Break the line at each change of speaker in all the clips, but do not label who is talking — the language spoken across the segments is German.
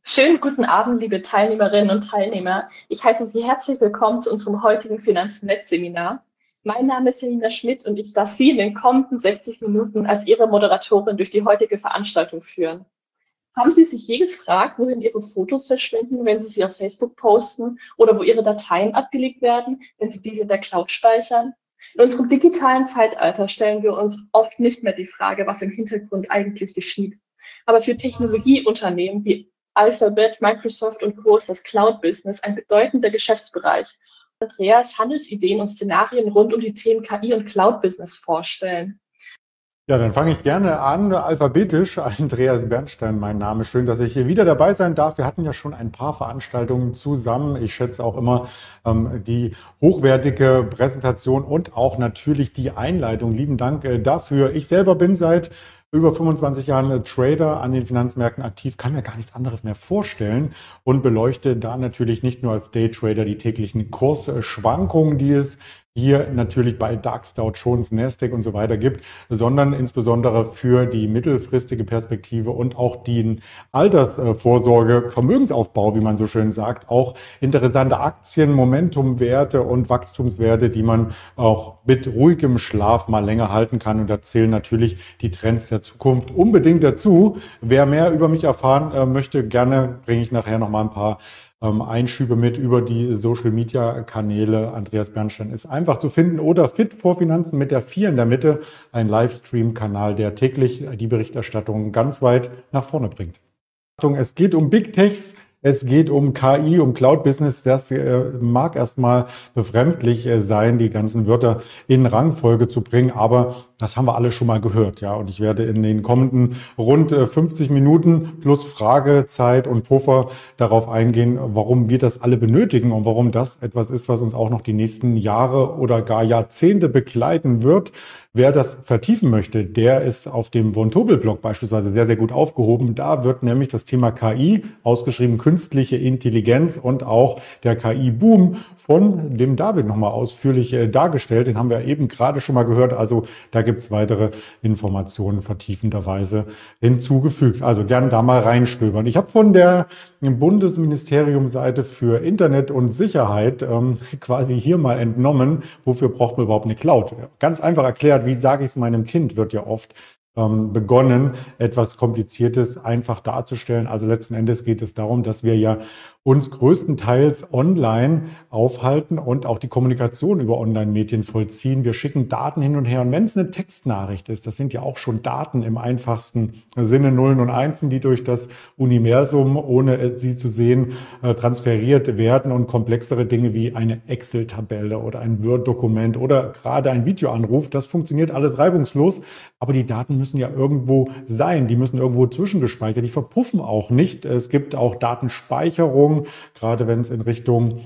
Schönen guten Abend, liebe Teilnehmerinnen und Teilnehmer. Ich heiße Sie herzlich willkommen zu unserem heutigen Finanznetz-Seminar. Mein Name ist Selina Schmidt und ich darf Sie in den kommenden 60 Minuten als Ihre Moderatorin durch die heutige Veranstaltung führen. Haben Sie sich je gefragt, wohin Ihre Fotos verschwinden, wenn Sie sie auf Facebook posten oder wo Ihre Dateien abgelegt werden, wenn Sie diese in der Cloud speichern? In unserem digitalen Zeitalter stellen wir uns oft nicht mehr die Frage, was im Hintergrund eigentlich geschieht. Aber für Technologieunternehmen wie Alphabet, Microsoft und Co. ist das Cloud-Business ein bedeutender Geschäftsbereich. Andreas Handelsideen und Szenarien rund um die Themen KI und Cloud-Business vorstellen.
Ja, dann fange ich gerne an, alphabetisch. Andreas Bernstein, mein Name. Schön, dass ich hier wieder dabei sein darf. Wir hatten ja schon ein paar Veranstaltungen zusammen. Ich schätze auch immer die hochwertige Präsentation und auch natürlich die Einleitung. Lieben Dank dafür. Ich selber bin seit über 25 Jahren Trader an den Finanzmärkten aktiv, kann mir gar nichts anderes mehr vorstellen und beleuchte da natürlich nicht nur als Daytrader die täglichen Kursschwankungen, die es hier natürlich bei DAX, Dow Jones, Nasdaq und so weiter gibt, sondern insbesondere für die mittelfristige Perspektive und auch den Altersvorsorge, Vermögensaufbau, wie man so schön sagt, auch interessante Aktien, Momentumwerte und Wachstumswerte, die man auch mit ruhigem Schlaf mal länger halten kann. Und da zählen natürlich die Trends der Zukunft unbedingt dazu. Wer mehr über mich erfahren möchte, gerne bringe ich nachher noch mal ein paar Einschübe mit über die Social-Media-Kanäle. Andreas Bernstein ist einfach zu finden oder Fit vor Finanzen mit der 4 in der Mitte, ein Livestream-Kanal, der täglich die Berichterstattung ganz weit nach vorne bringt. Achtung, es geht um Big Techs. Es geht um KI, um Cloud-Business. Das mag erstmal befremdlich sein, die ganzen Wörter in Rangfolge zu bringen, aber das haben wir alle schon mal gehört, ja. Und ich werde in den kommenden rund 50 Minuten plus Fragezeit und Puffer darauf eingehen, warum wir das alle benötigen und warum das etwas ist, was uns auch noch die nächsten Jahre oder gar Jahrzehnte begleiten wird. Wer das vertiefen möchte, der ist auf dem Von Tobel-Blog beispielsweise sehr, sehr gut aufgehoben. Da wird nämlich das Thema KI, ausgeschrieben künstliche Intelligenz und auch der KI-Boom von dem David nochmal ausführlich dargestellt. Den haben wir eben gerade schon mal gehört. Also da gibt es weitere Informationen vertiefenderweise hinzugefügt. Also gern da mal reinstöbern. Ich habe von der Bundesministeriumseite für Internet und Sicherheit quasi hier mal entnommen, wofür braucht man überhaupt eine Cloud? Ganz einfach erklärt, wie sage ich es meinem Kind, wird ja oft begonnen, etwas Kompliziertes einfach darzustellen. Also letzten Endes geht es darum, dass wir ja uns größtenteils online aufhalten und auch die Kommunikation über Online-Medien vollziehen. Wir schicken Daten hin und her. Und wenn es eine Textnachricht ist, das sind ja auch schon Daten im einfachsten Sinne, Nullen und Einsen, die durch das Universum, ohne sie zu sehen, transferiert werden. Und komplexere Dinge wie eine Excel-Tabelle oder ein Word-Dokument oder gerade ein Videoanruf, das funktioniert alles reibungslos. Aber die Daten müssen ja irgendwo sein. Die müssen irgendwo zwischengespeichert. Die verpuffen auch nicht. Es gibt auch Datenspeicherung, gerade wenn es in Richtung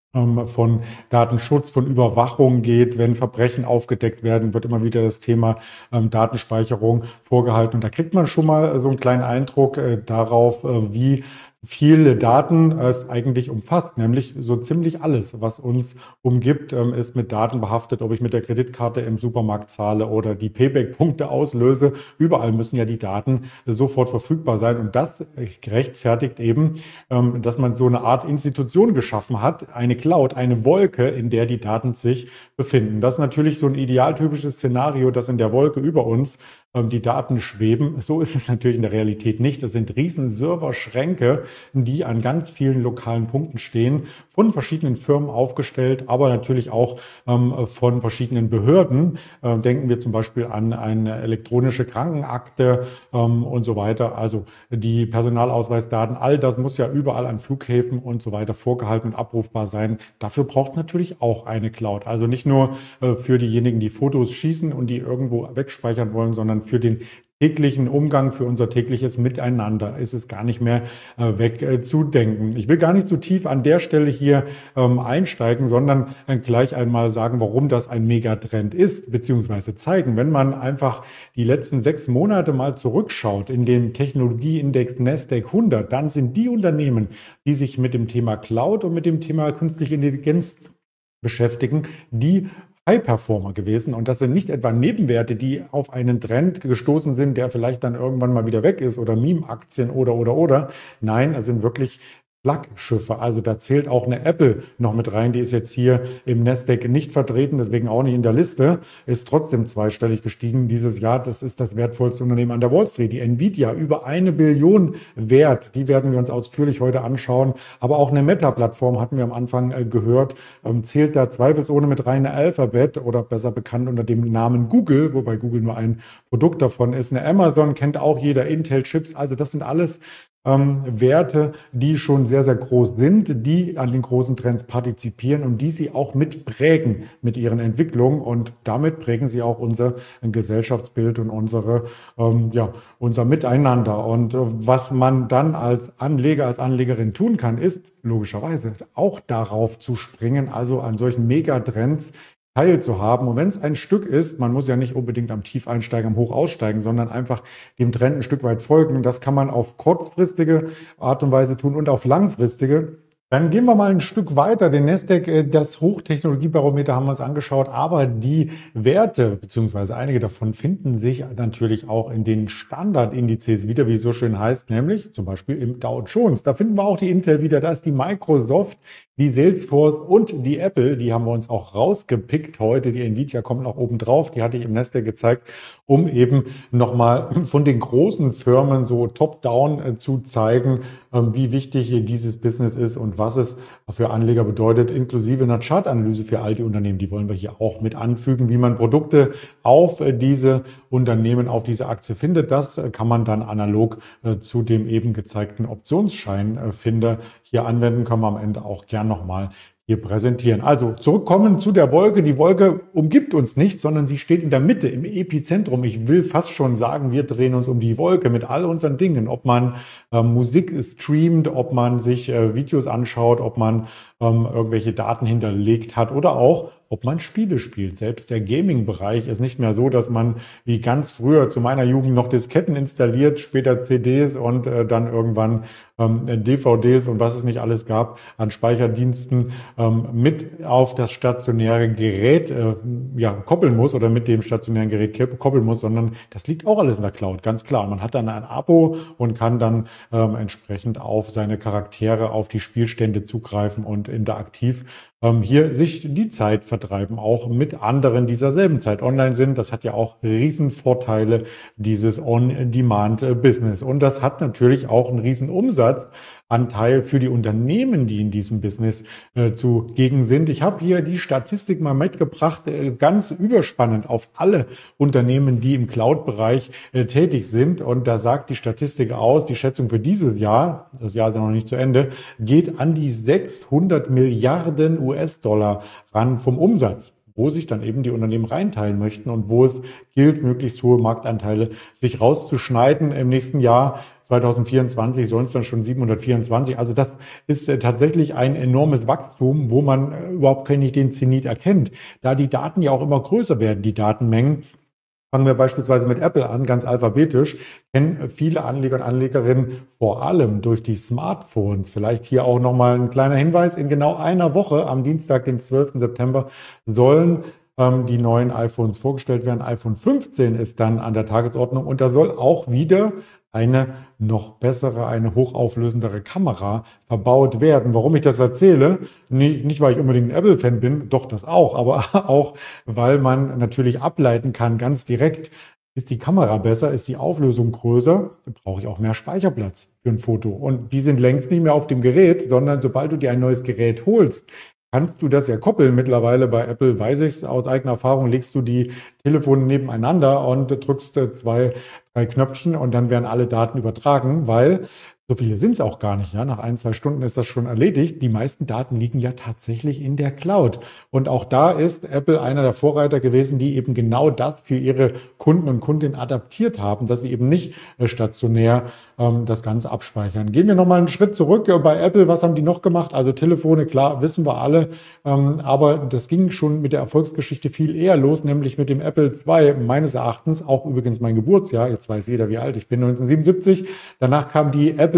von Datenschutz, von Überwachung geht. Wenn Verbrechen aufgedeckt werden, wird immer wieder das Thema Datenspeicherung vorgehalten. Und da kriegt man schon mal so einen kleinen Eindruck darauf, wie viele Daten es eigentlich umfasst, nämlich so ziemlich alles, was uns umgibt, ist mit Daten behaftet, ob ich mit der Kreditkarte im Supermarkt zahle oder die Payback-Punkte auslöse. Überall müssen ja die Daten sofort verfügbar sein und das rechtfertigt eben, dass man so eine Art Institution geschaffen hat, eine Cloud, eine Wolke, in der die Daten sich befinden. Das ist natürlich so ein idealtypisches Szenario, dass in der Wolke über uns die Daten schweben. So ist es natürlich in der Realität nicht. Es sind riesen Serverschränke, die an ganz vielen lokalen Punkten stehen, von verschiedenen Firmen aufgestellt, aber natürlich auch von verschiedenen Behörden. Denken wir zum Beispiel an eine elektronische Krankenakte und so weiter. Also die Personalausweisdaten, all das muss ja überall an Flughäfen und so weiter vorgehalten und abrufbar sein. Dafür braucht es natürlich auch eine Cloud. Also nicht nur für diejenigen, die Fotos schießen und die irgendwo wegspeichern wollen, sondern für den täglichen Umgang, für unser tägliches Miteinander ist es gar nicht mehr wegzudenken. Ich will gar nicht so tief an der Stelle hier einsteigen, sondern gleich einmal sagen, warum das ein Megatrend ist, beziehungsweise zeigen. Wenn man einfach die letzten 6 Monate mal zurückschaut in den Technologieindex Nasdaq 100, dann sind die Unternehmen, die sich mit dem Thema Cloud und mit dem Thema künstliche Intelligenz beschäftigen, die High-Performer gewesen. Und das sind nicht etwa Nebenwerte, die auf einen Trend gestoßen sind, der vielleicht dann irgendwann mal wieder weg ist oder Meme-Aktien oder. Nein, es sind wirklich Flaggschiffe. Also da zählt auch eine Apple noch mit rein. Die ist jetzt hier im Nasdaq nicht vertreten, deswegen auch nicht in der Liste. Ist trotzdem zweistellig gestiegen dieses Jahr. Das ist das wertvollste Unternehmen an der Wall Street. Die Nvidia über 1 Billion wert. Die werden wir uns ausführlich heute anschauen. Aber auch eine Meta-Plattform hatten wir am Anfang gehört. Zählt da zweifelsohne mit rein eine Alphabet oder besser bekannt unter dem Namen Google, wobei Google nur ein Produkt davon ist. Eine Amazon kennt auch jeder, Intel-Chips. Also das sind alles Werte, die schon sehr, sehr groß sind, die an den großen Trends partizipieren und die sie auch mitprägen mit ihren Entwicklungen. Und damit prägen sie auch unser Gesellschaftsbild und unser Miteinander. Und was man dann als Anleger, als Anlegerin tun kann, ist logischerweise auch darauf zu springen, also an solchen Megatrends teilzuhaben. Und wenn es ein Stück ist, man muss ja nicht unbedingt am Tief einsteigen, am Hoch aussteigen, sondern einfach dem Trend ein Stück weit folgen. Das kann man auf kurzfristige Art und Weise tun und auf langfristige. Dann gehen wir mal ein Stück weiter. Den Nasdaq, das Hochtechnologiebarometer haben wir uns angeschaut, aber die Werte, beziehungsweise einige davon, finden sich natürlich auch in den Standardindizes wieder, wie es so schön heißt, nämlich zum Beispiel im Dow Jones. Da finden wir auch die Intel wieder, da ist die Microsoft, die Salesforce und die Apple, die haben wir uns auch rausgepickt heute. Die Nvidia kommt noch oben drauf, die hatte ich im Nasdaq gezeigt, um eben nochmal von den großen Firmen so top-down zu zeigen, wie wichtig dieses Business ist und was es für Anleger bedeutet, inklusive einer Chartanalyse für all die Unternehmen. Die wollen wir hier auch mit anfügen, wie man Produkte auf diese Unternehmen, auf diese Aktie findet. Das kann man dann analog zu dem eben gezeigten Optionsscheinfinder hier anwenden, können wir am Ende auch gern nochmal hier präsentieren. Also zurückkommen zu der Wolke. Die Wolke umgibt uns nicht, sondern sie steht in der Mitte, im Epizentrum. Ich will fast schon sagen, wir drehen uns um die Wolke mit all unseren Dingen. Ob man Musik streamt, ob man sich Videos anschaut, ob man irgendwelche Daten hinterlegt hat oder auch, ob man Spiele spielt. Selbst der Gaming-Bereich ist nicht mehr so, dass man wie ganz früher zu meiner Jugend noch Disketten installiert, später CDs und dann irgendwann DVDs und was es nicht alles gab an Speicherdiensten mit auf das stationäre Gerät koppeln muss oder mit dem stationären Gerät koppeln muss, sondern das liegt auch alles in der Cloud, ganz klar. Man hat dann ein Abo und kann dann entsprechend auf seine Charaktere, auf die Spielstände zugreifen und interaktiv hier sich die Zeit vertreiben, auch mit anderen dieser selben Zeit online sind. Das hat ja auch Riesenvorteile, dieses On-Demand-Business. Und das hat natürlich auch einen riesen Umsatzanteil für die Unternehmen, die in diesem Business zugegen sind. Ich habe hier die Statistik mal mitgebracht, ganz überspannend auf alle Unternehmen, die im Cloud-Bereich tätig sind. Und da sagt die Statistik aus, die Schätzung für dieses Jahr, das Jahr ist ja noch nicht zu Ende, geht an die 600 Milliarden US-Dollar ran vom Umsatz, wo sich dann eben die Unternehmen reinteilen möchten und wo es gilt, möglichst hohe Marktanteile sich rauszuschneiden. Im nächsten Jahr 2024 sollen es dann schon 724. Also das ist tatsächlich ein enormes Wachstum, wo man überhaupt nicht den Zenit erkennt, da die Daten ja auch immer größer werden, die Datenmengen. Fangen wir beispielsweise mit Apple an, ganz alphabetisch, kennen viele Anleger und Anlegerinnen vor allem durch die Smartphones. Vielleicht hier auch nochmal ein kleiner Hinweis. In genau einer Woche, am Dienstag, den 12. September, sollen die neuen iPhones vorgestellt werden. iPhone 15 ist dann an der Tagesordnung und da soll auch wieder eine noch bessere, eine hochauflösendere Kamera verbaut werden. Warum ich das erzähle? Nicht, weil ich unbedingt ein Apple-Fan bin, doch das auch, aber auch, weil man natürlich ableiten kann, ganz direkt, ist die Kamera besser, ist die Auflösung größer, dann brauche ich auch mehr Speicherplatz für ein Foto. Und die sind längst nicht mehr auf dem Gerät, sondern sobald du dir ein neues Gerät holst, kannst du das ja koppeln. Mittlerweile bei Apple weiß ich es aus eigener Erfahrung, legst du die Telefone nebeneinander und drückst 2, 3 Knöpfchen und dann werden alle Daten übertragen, weil so viele sind es auch gar nicht. Ja? Nach 1, 2 Stunden ist das schon erledigt. Die meisten Daten liegen ja tatsächlich in der Cloud. Und auch da ist Apple einer der Vorreiter gewesen, die eben genau das für ihre Kunden und Kundinnen adaptiert haben, dass sie eben nicht stationär das Ganze abspeichern. Gehen wir nochmal einen Schritt zurück. Bei Apple, was haben die noch gemacht? Also Telefone, klar, wissen wir alle. Aber das ging schon mit der Erfolgsgeschichte viel eher los, nämlich mit dem Apple II, meines Erachtens, auch übrigens mein Geburtsjahr. Jetzt weiß jeder, wie alt ich bin, 1977. Danach kam die Apple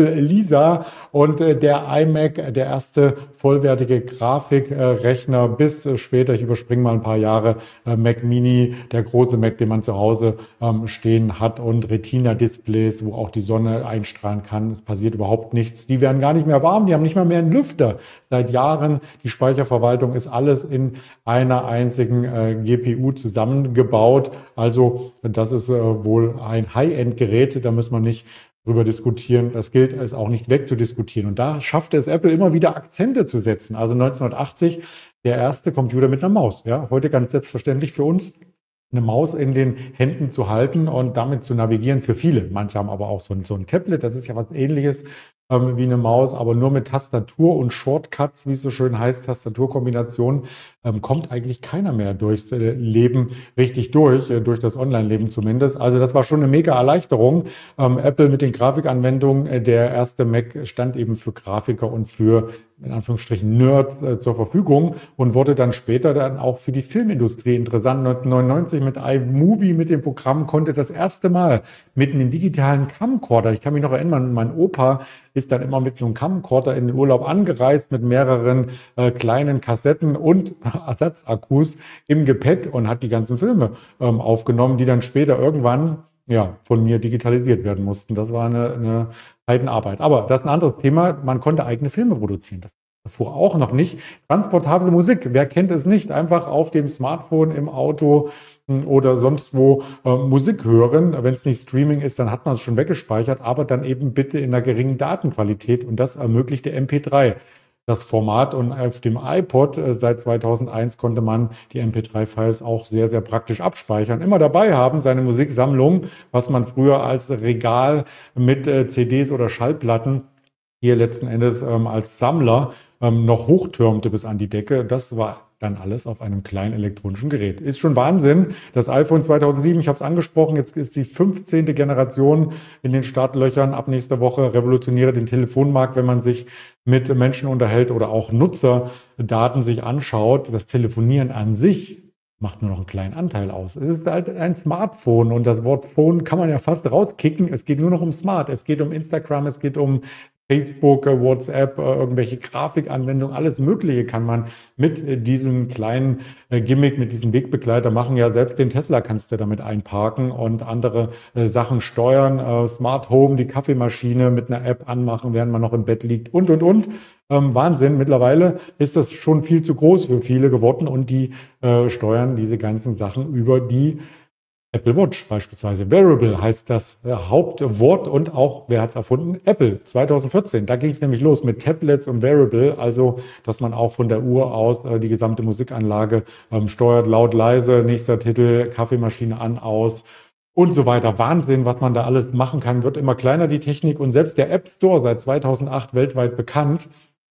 Apple Lisa und der iMac, der erste vollwertige Grafikrechner bis später, ich überspringe mal ein paar Jahre, Mac Mini, der große Mac, den man zu Hause stehen hat und Retina-Displays, wo auch die Sonne einstrahlen kann. Es passiert überhaupt nichts. Die werden gar nicht mehr warm, die haben nicht mal mehr einen Lüfter seit Jahren. Die Speicherverwaltung ist alles in einer einzigen GPU zusammengebaut. Also das ist wohl ein High-End-Gerät, da muss man nicht drüber diskutieren. Das gilt es auch nicht wegzudiskutieren. Und da schaffte es Apple immer wieder Akzente zu setzen. Also 1980 der erste Computer mit einer Maus. Ja, heute ganz selbstverständlich für uns, eine Maus in den Händen zu halten und damit zu navigieren für viele. Manche haben aber auch so ein Tablet, das ist ja was Ähnliches wie eine Maus, aber nur mit Tastatur und Shortcuts, wie es so schön heißt, Tastaturkombination, kommt eigentlich keiner mehr durchs Leben richtig durch das Online-Leben zumindest. Also das war schon eine mega Erleichterung. Apple mit den Grafikanwendungen, der erste Mac stand eben für Grafiker und für, in Anführungsstrichen, Nerds zur Verfügung und wurde dann später dann auch für die Filmindustrie interessant. 1999 mit iMovie, mit dem Programm, konnte das erste Mal mit einem digitalen Camcorder, ich kann mich noch erinnern, mein Opa ist dann immer mit so einem Camcorder in den Urlaub angereist mit mehreren kleinen Kassetten und Ersatzakkus im Gepäck und hat die ganzen Filme aufgenommen, die dann später irgendwann von mir digitalisiert werden mussten. Das war eine Heidenarbeit. Aber das ist ein anderes Thema. Man konnte eigene Filme produzieren. Das davor auch noch nicht. Transportable Musik, wer kennt es nicht? Einfach auf dem Smartphone, im Auto oder sonst wo Musik hören. Wenn es nicht Streaming ist, dann hat man es schon weggespeichert, aber dann eben bitte in einer geringen Datenqualität und das ermöglichte MP3. Das Format und auf dem iPod seit 2001 konnte man die MP3-Files auch sehr, sehr praktisch abspeichern. Immer dabei haben, seine Musiksammlung, was man früher als Regal mit CDs oder Schallplatten hier letzten Endes als Sammler noch hochtürmte bis an die Decke. Das war dann alles auf einem kleinen elektronischen Gerät. Ist schon Wahnsinn. Das iPhone 2007, ich habe es angesprochen, jetzt ist die 15. Generation in den Startlöchern. Ab nächster Woche revolutioniere den Telefonmarkt, wenn man sich mit Menschen unterhält oder auch Nutzerdaten sich anschaut. Das Telefonieren an sich macht nur noch einen kleinen Anteil aus. Es ist halt ein Smartphone und das Wort Phone kann man ja fast rauskicken. Es geht nur noch um Smart. Es geht um Instagram, es geht um Facebook, WhatsApp, irgendwelche Grafikanwendungen, alles Mögliche kann man mit diesem kleinen Gimmick, mit diesem Wegbegleiter machen. Ja, selbst den Tesla kannst du damit einparken und andere Sachen steuern. Smart Home, die Kaffeemaschine mit einer App anmachen, während man noch im Bett liegt und. Wahnsinn. Mittlerweile ist das schon viel zu groß für viele geworden und die steuern diese ganzen Sachen über die Apple Watch beispielsweise. Wearable heißt das Hauptwort und auch, wer hat es erfunden? Apple 2014. Da ging es nämlich los mit Tablets und Wearable, also dass man auch von der Uhr aus die gesamte Musikanlage steuert, laut, leise, nächster Titel, Kaffeemaschine an, aus und so weiter. Wahnsinn, was man da alles machen kann, wird immer kleiner, die Technik. Und selbst der App Store, seit 2008 weltweit bekannt,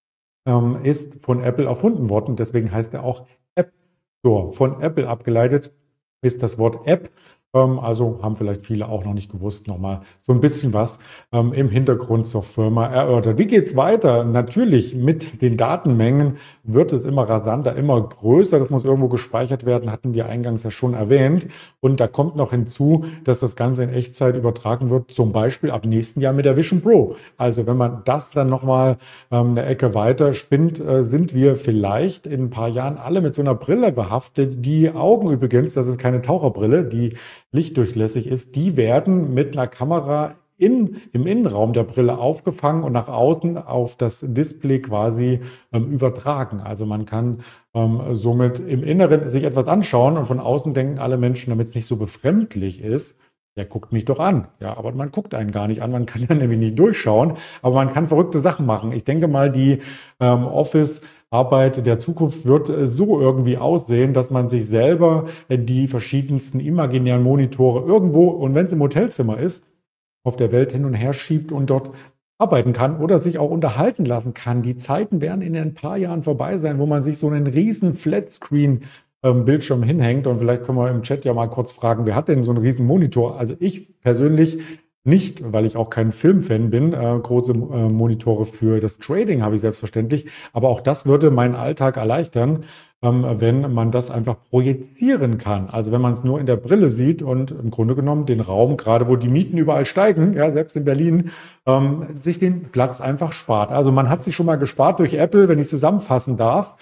ist von Apple erfunden worden. Deswegen heißt er auch App Store. Von Apple abgeleitet ist das Wort App. Also haben vielleicht viele auch noch nicht gewusst, nochmal so ein bisschen was im Hintergrund zur Firma erörtert. Wie geht's weiter? Natürlich mit den Datenmengen wird es immer rasanter, immer größer. Das muss irgendwo gespeichert werden, hatten wir eingangs ja schon erwähnt. Und da kommt noch hinzu, dass das Ganze in Echtzeit übertragen wird, zum Beispiel ab nächsten Jahr mit der Vision Pro. Also wenn man das dann nochmal eine Ecke weiter spinnt, sind wir vielleicht in ein paar Jahren alle mit so einer Brille behaftet. Die Augen übrigens, das ist keine Taucherbrille, die lichtdurchlässig ist, die werden mit einer Kamera im Innenraum der Brille aufgefangen und nach außen auf das Display quasi übertragen. Also man kann somit im Inneren sich etwas anschauen und von außen denken alle Menschen, damit es nicht so befremdlich ist, der guckt mich doch an. Ja, aber man guckt einen gar nicht an, man kann ja nämlich nicht durchschauen, aber man kann verrückte Sachen machen. Ich denke mal, die Office-Arbeit der Zukunft wird so irgendwie aussehen, dass man sich selber die verschiedensten imaginären Monitore irgendwo, und wenn es im Hotelzimmer ist, auf der Welt hin und her schiebt und dort arbeiten kann oder sich auch unterhalten lassen kann. Die Zeiten werden in ein paar Jahren vorbei sein, wo man sich so einen riesen Flatscreen Bildschirm hinhängt, und vielleicht können wir im Chat ja mal kurz fragen, wer hat denn so einen riesen Monitor? Also ich persönlich nicht, weil ich auch kein Filmfan bin. Große Monitore für das Trading habe ich selbstverständlich. Aber auch das würde meinen Alltag erleichtern, wenn man das einfach projizieren kann. Also wenn man es nur in der Brille sieht und im Grunde genommen den Raum, gerade wo die Mieten überall steigen, ja, selbst in Berlin, sich den Platz einfach spart. Also man hat sich schon mal gespart durch Apple, wenn ich zusammenfassen darf.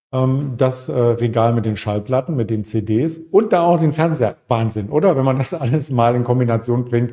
Das Regal mit den Schallplatten, mit den CDs und da auch den Fernseher. Wahnsinn, oder? Wenn man das alles mal in Kombination bringt,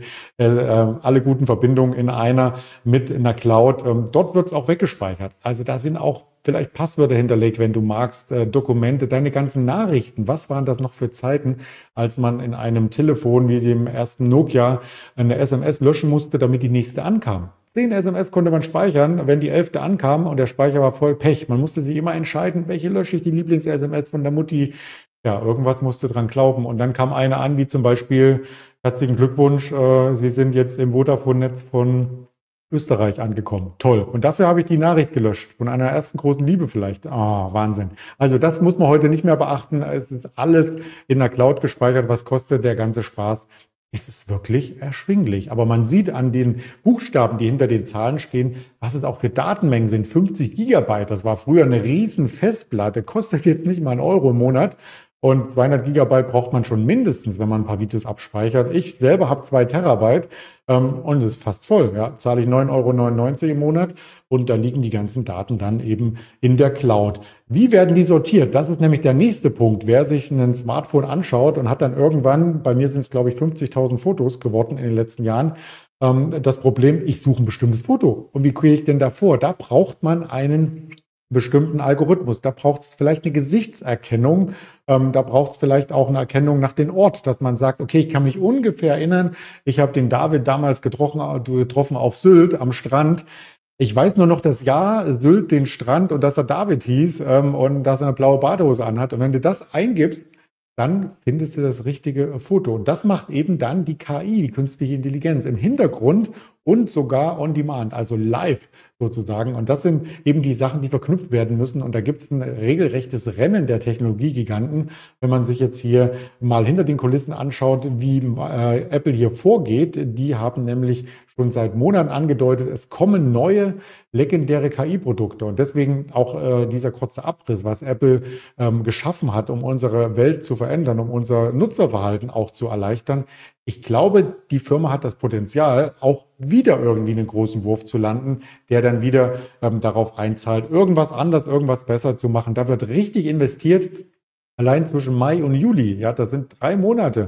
alle guten Verbindungen in einer mit in der Cloud. Dort wird es auch weggespeichert. Also da sind auch vielleicht Passwörter hinterlegt, wenn du magst, Dokumente, deine ganzen Nachrichten. Was waren das noch für Zeiten, als man in einem Telefon wie dem ersten Nokia eine SMS löschen musste, damit die nächste ankam? 10 SMS konnte man speichern, wenn die 11. ankam und der Speicher war voll, Pech. Man musste sich immer entscheiden, welche lösche ich, die Lieblings-SMS von der Mutti. Ja, irgendwas musste dran glauben. Und dann kam eine an, wie zum Beispiel, herzlichen Glückwunsch, Sie sind jetzt im Vodafone-Netz von Österreich angekommen. Toll. Und dafür habe ich die Nachricht gelöscht. Von einer ersten großen Liebe vielleicht. Wahnsinn. Also das muss man heute nicht mehr beachten. Es ist alles in der Cloud gespeichert. Was kostet der ganze Spaß? Ist es wirklich erschwinglich. Aber man sieht an den Buchstaben, die hinter den Zahlen stehen, was es auch für Datenmengen sind. 50 Gigabyte, das war früher eine riesen Festplatte, kostet jetzt nicht mal einen Euro im Monat. Und 200 Gigabyte braucht man schon mindestens, wenn man ein paar Videos abspeichert. Ich selber habe 2 Terabyte und es ist fast voll. Ja. Zahle ich 9,99 € im Monat und da liegen die ganzen Daten dann eben in der Cloud. Wie werden die sortiert? Das ist nämlich der nächste Punkt. Wer sich ein Smartphone anschaut und hat dann irgendwann, bei mir sind es glaube ich 50.000 Fotos geworden in den letzten Jahren, das Problem, ich suche ein bestimmtes Foto. Und wie gehe ich denn da vor? Da braucht man einen bestimmten Algorithmus. Da braucht es vielleicht eine Gesichtserkennung, da braucht es vielleicht auch eine Erkennung nach dem Ort, dass man sagt, okay, ich kann mich ungefähr erinnern, ich habe den David damals getroffen auf Sylt am Strand. Ich weiß nur noch das Jahr, Sylt, den Strand und dass er David hieß und dass er eine blaue Badehose anhat. Und wenn du das eingibst, dann findest du das richtige Foto. Und das macht eben dann die KI, die künstliche Intelligenz im Hintergrund und sogar on demand, also live sozusagen. Und das sind eben die Sachen, die verknüpft werden müssen. Und da gibt es ein regelrechtes Rennen der Technologiegiganten. Wenn man sich jetzt hier mal hinter den Kulissen anschaut, wie Apple hier vorgeht, die haben nämlich schon seit Monaten angedeutet, es kommen neue legendäre KI-Produkte. Und deswegen auch dieser kurze Abriss, was Apple geschaffen hat, um unsere Welt zu verändern, um unser Nutzerverhalten auch zu erleichtern. Ich glaube, die Firma hat das Potenzial, auch wieder irgendwie einen großen Wurf zu landen, der dann wieder darauf einzahlt, irgendwas anders, irgendwas besser zu machen. Da wird richtig investiert. Allein zwischen Mai und Juli, ja, das sind 3 Monate.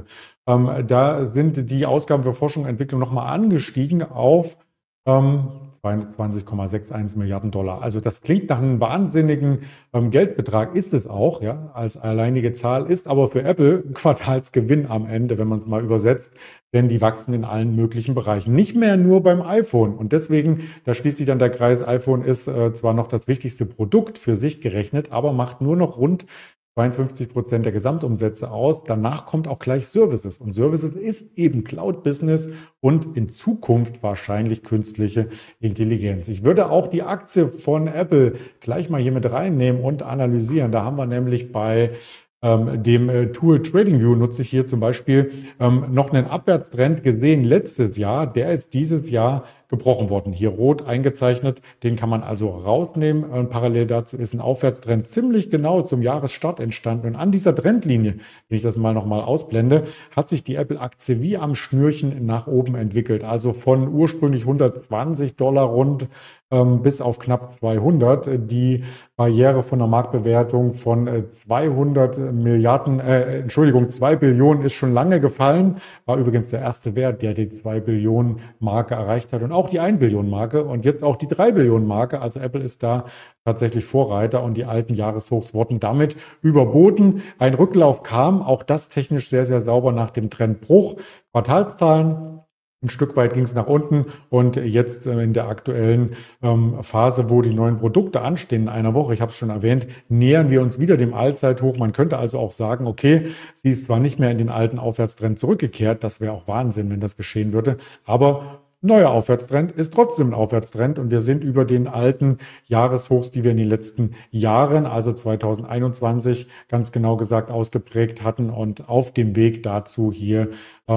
Da sind die Ausgaben für Forschung und Entwicklung nochmal angestiegen auf 22,61 Milliarden Dollar. Also das klingt nach einem wahnsinnigen Geldbetrag, ist es auch, ja, als alleinige Zahl, ist aber für Apple ein Quartalsgewinn am Ende, wenn man es mal übersetzt, denn die wachsen in allen möglichen Bereichen. Nicht mehr nur beim iPhone. Und deswegen, da schließt sich dann der Kreis, iPhone ist zwar noch das wichtigste Produkt für sich gerechnet, aber macht nur noch rund 52% der Gesamtumsätze aus. Danach kommt auch gleich Services. Und Services ist eben Cloud-Business und in Zukunft wahrscheinlich künstliche Intelligenz. Ich würde auch die Aktie von Apple gleich mal hier mit reinnehmen und analysieren. Da haben wir nämlich bei dem Tool TradingView nutze ich hier zum Beispiel noch einen Abwärtstrend gesehen letztes Jahr. Der ist dieses Jahr gebrochen worden. Hier rot eingezeichnet. Den kann man also rausnehmen. Parallel dazu ist ein Aufwärtstrend ziemlich genau zum Jahresstart entstanden. Und an dieser Trendlinie, wenn ich das mal nochmal ausblende, hat sich die Apple-Aktie wie am Schnürchen nach oben entwickelt. Also von ursprünglich $120 rund bis auf knapp 200. Die Barriere von der Marktbewertung von 2 Billionen ist schon lange gefallen. War übrigens der erste Wert, der die 2 Billionen Marke erreicht hat und auch die 1 Billion Marke und jetzt auch die 3 Billionen Marke. Also Apple ist da tatsächlich Vorreiter und die alten Jahreshochs wurden damit überboten. Ein Rücklauf kam, auch das technisch sehr, sehr sauber nach dem Trendbruch. Quartalszahlen. Ein Stück weit ging es nach unten und jetzt in der aktuellen Phase, wo die neuen Produkte anstehen in einer Woche, ich habe es schon erwähnt, nähern wir uns wieder dem Allzeithoch. Man könnte also auch sagen, okay, sie ist zwar nicht mehr in den alten Aufwärtstrend zurückgekehrt, das wäre auch Wahnsinn, wenn das geschehen würde, aber neuer Aufwärtstrend ist trotzdem ein Aufwärtstrend und wir sind über den alten Jahreshochs, die wir in den letzten Jahren, also 2021 ganz genau gesagt, ausgeprägt hatten und auf dem Weg dazu hier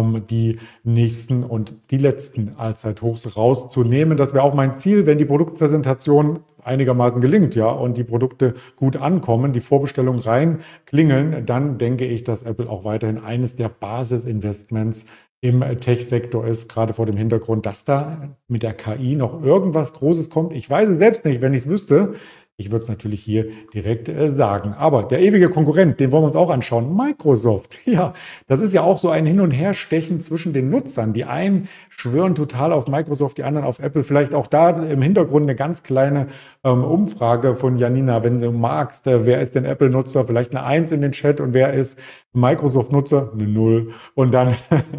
die nächsten und die letzten Allzeithochs rauszunehmen. Das wäre auch mein Ziel, wenn die Produktpräsentation einigermaßen gelingt, ja, und die Produkte gut ankommen, die Vorbestellungen rein klingeln, dann denke ich, dass Apple auch weiterhin eines der Basisinvestments im Tech-Sektor ist, gerade vor dem Hintergrund, dass da mit der KI noch irgendwas Großes kommt. Ich weiß es selbst nicht, wenn ich es wüsste. Ich würde es natürlich hier direkt sagen. Aber der ewige Konkurrent, den wollen wir uns auch anschauen. Microsoft. Ja, das ist ja auch so ein Hin- und Herstechen zwischen den Nutzern. Die einen schwören total auf Microsoft, die anderen auf Apple. Vielleicht auch da im Hintergrund eine ganz kleine Umfrage von Janina, wenn du magst. Wer ist denn Apple-Nutzer? Vielleicht eine 1 in den Chat und wer ist Microsoft-Nutzer? Eine 0. Und dann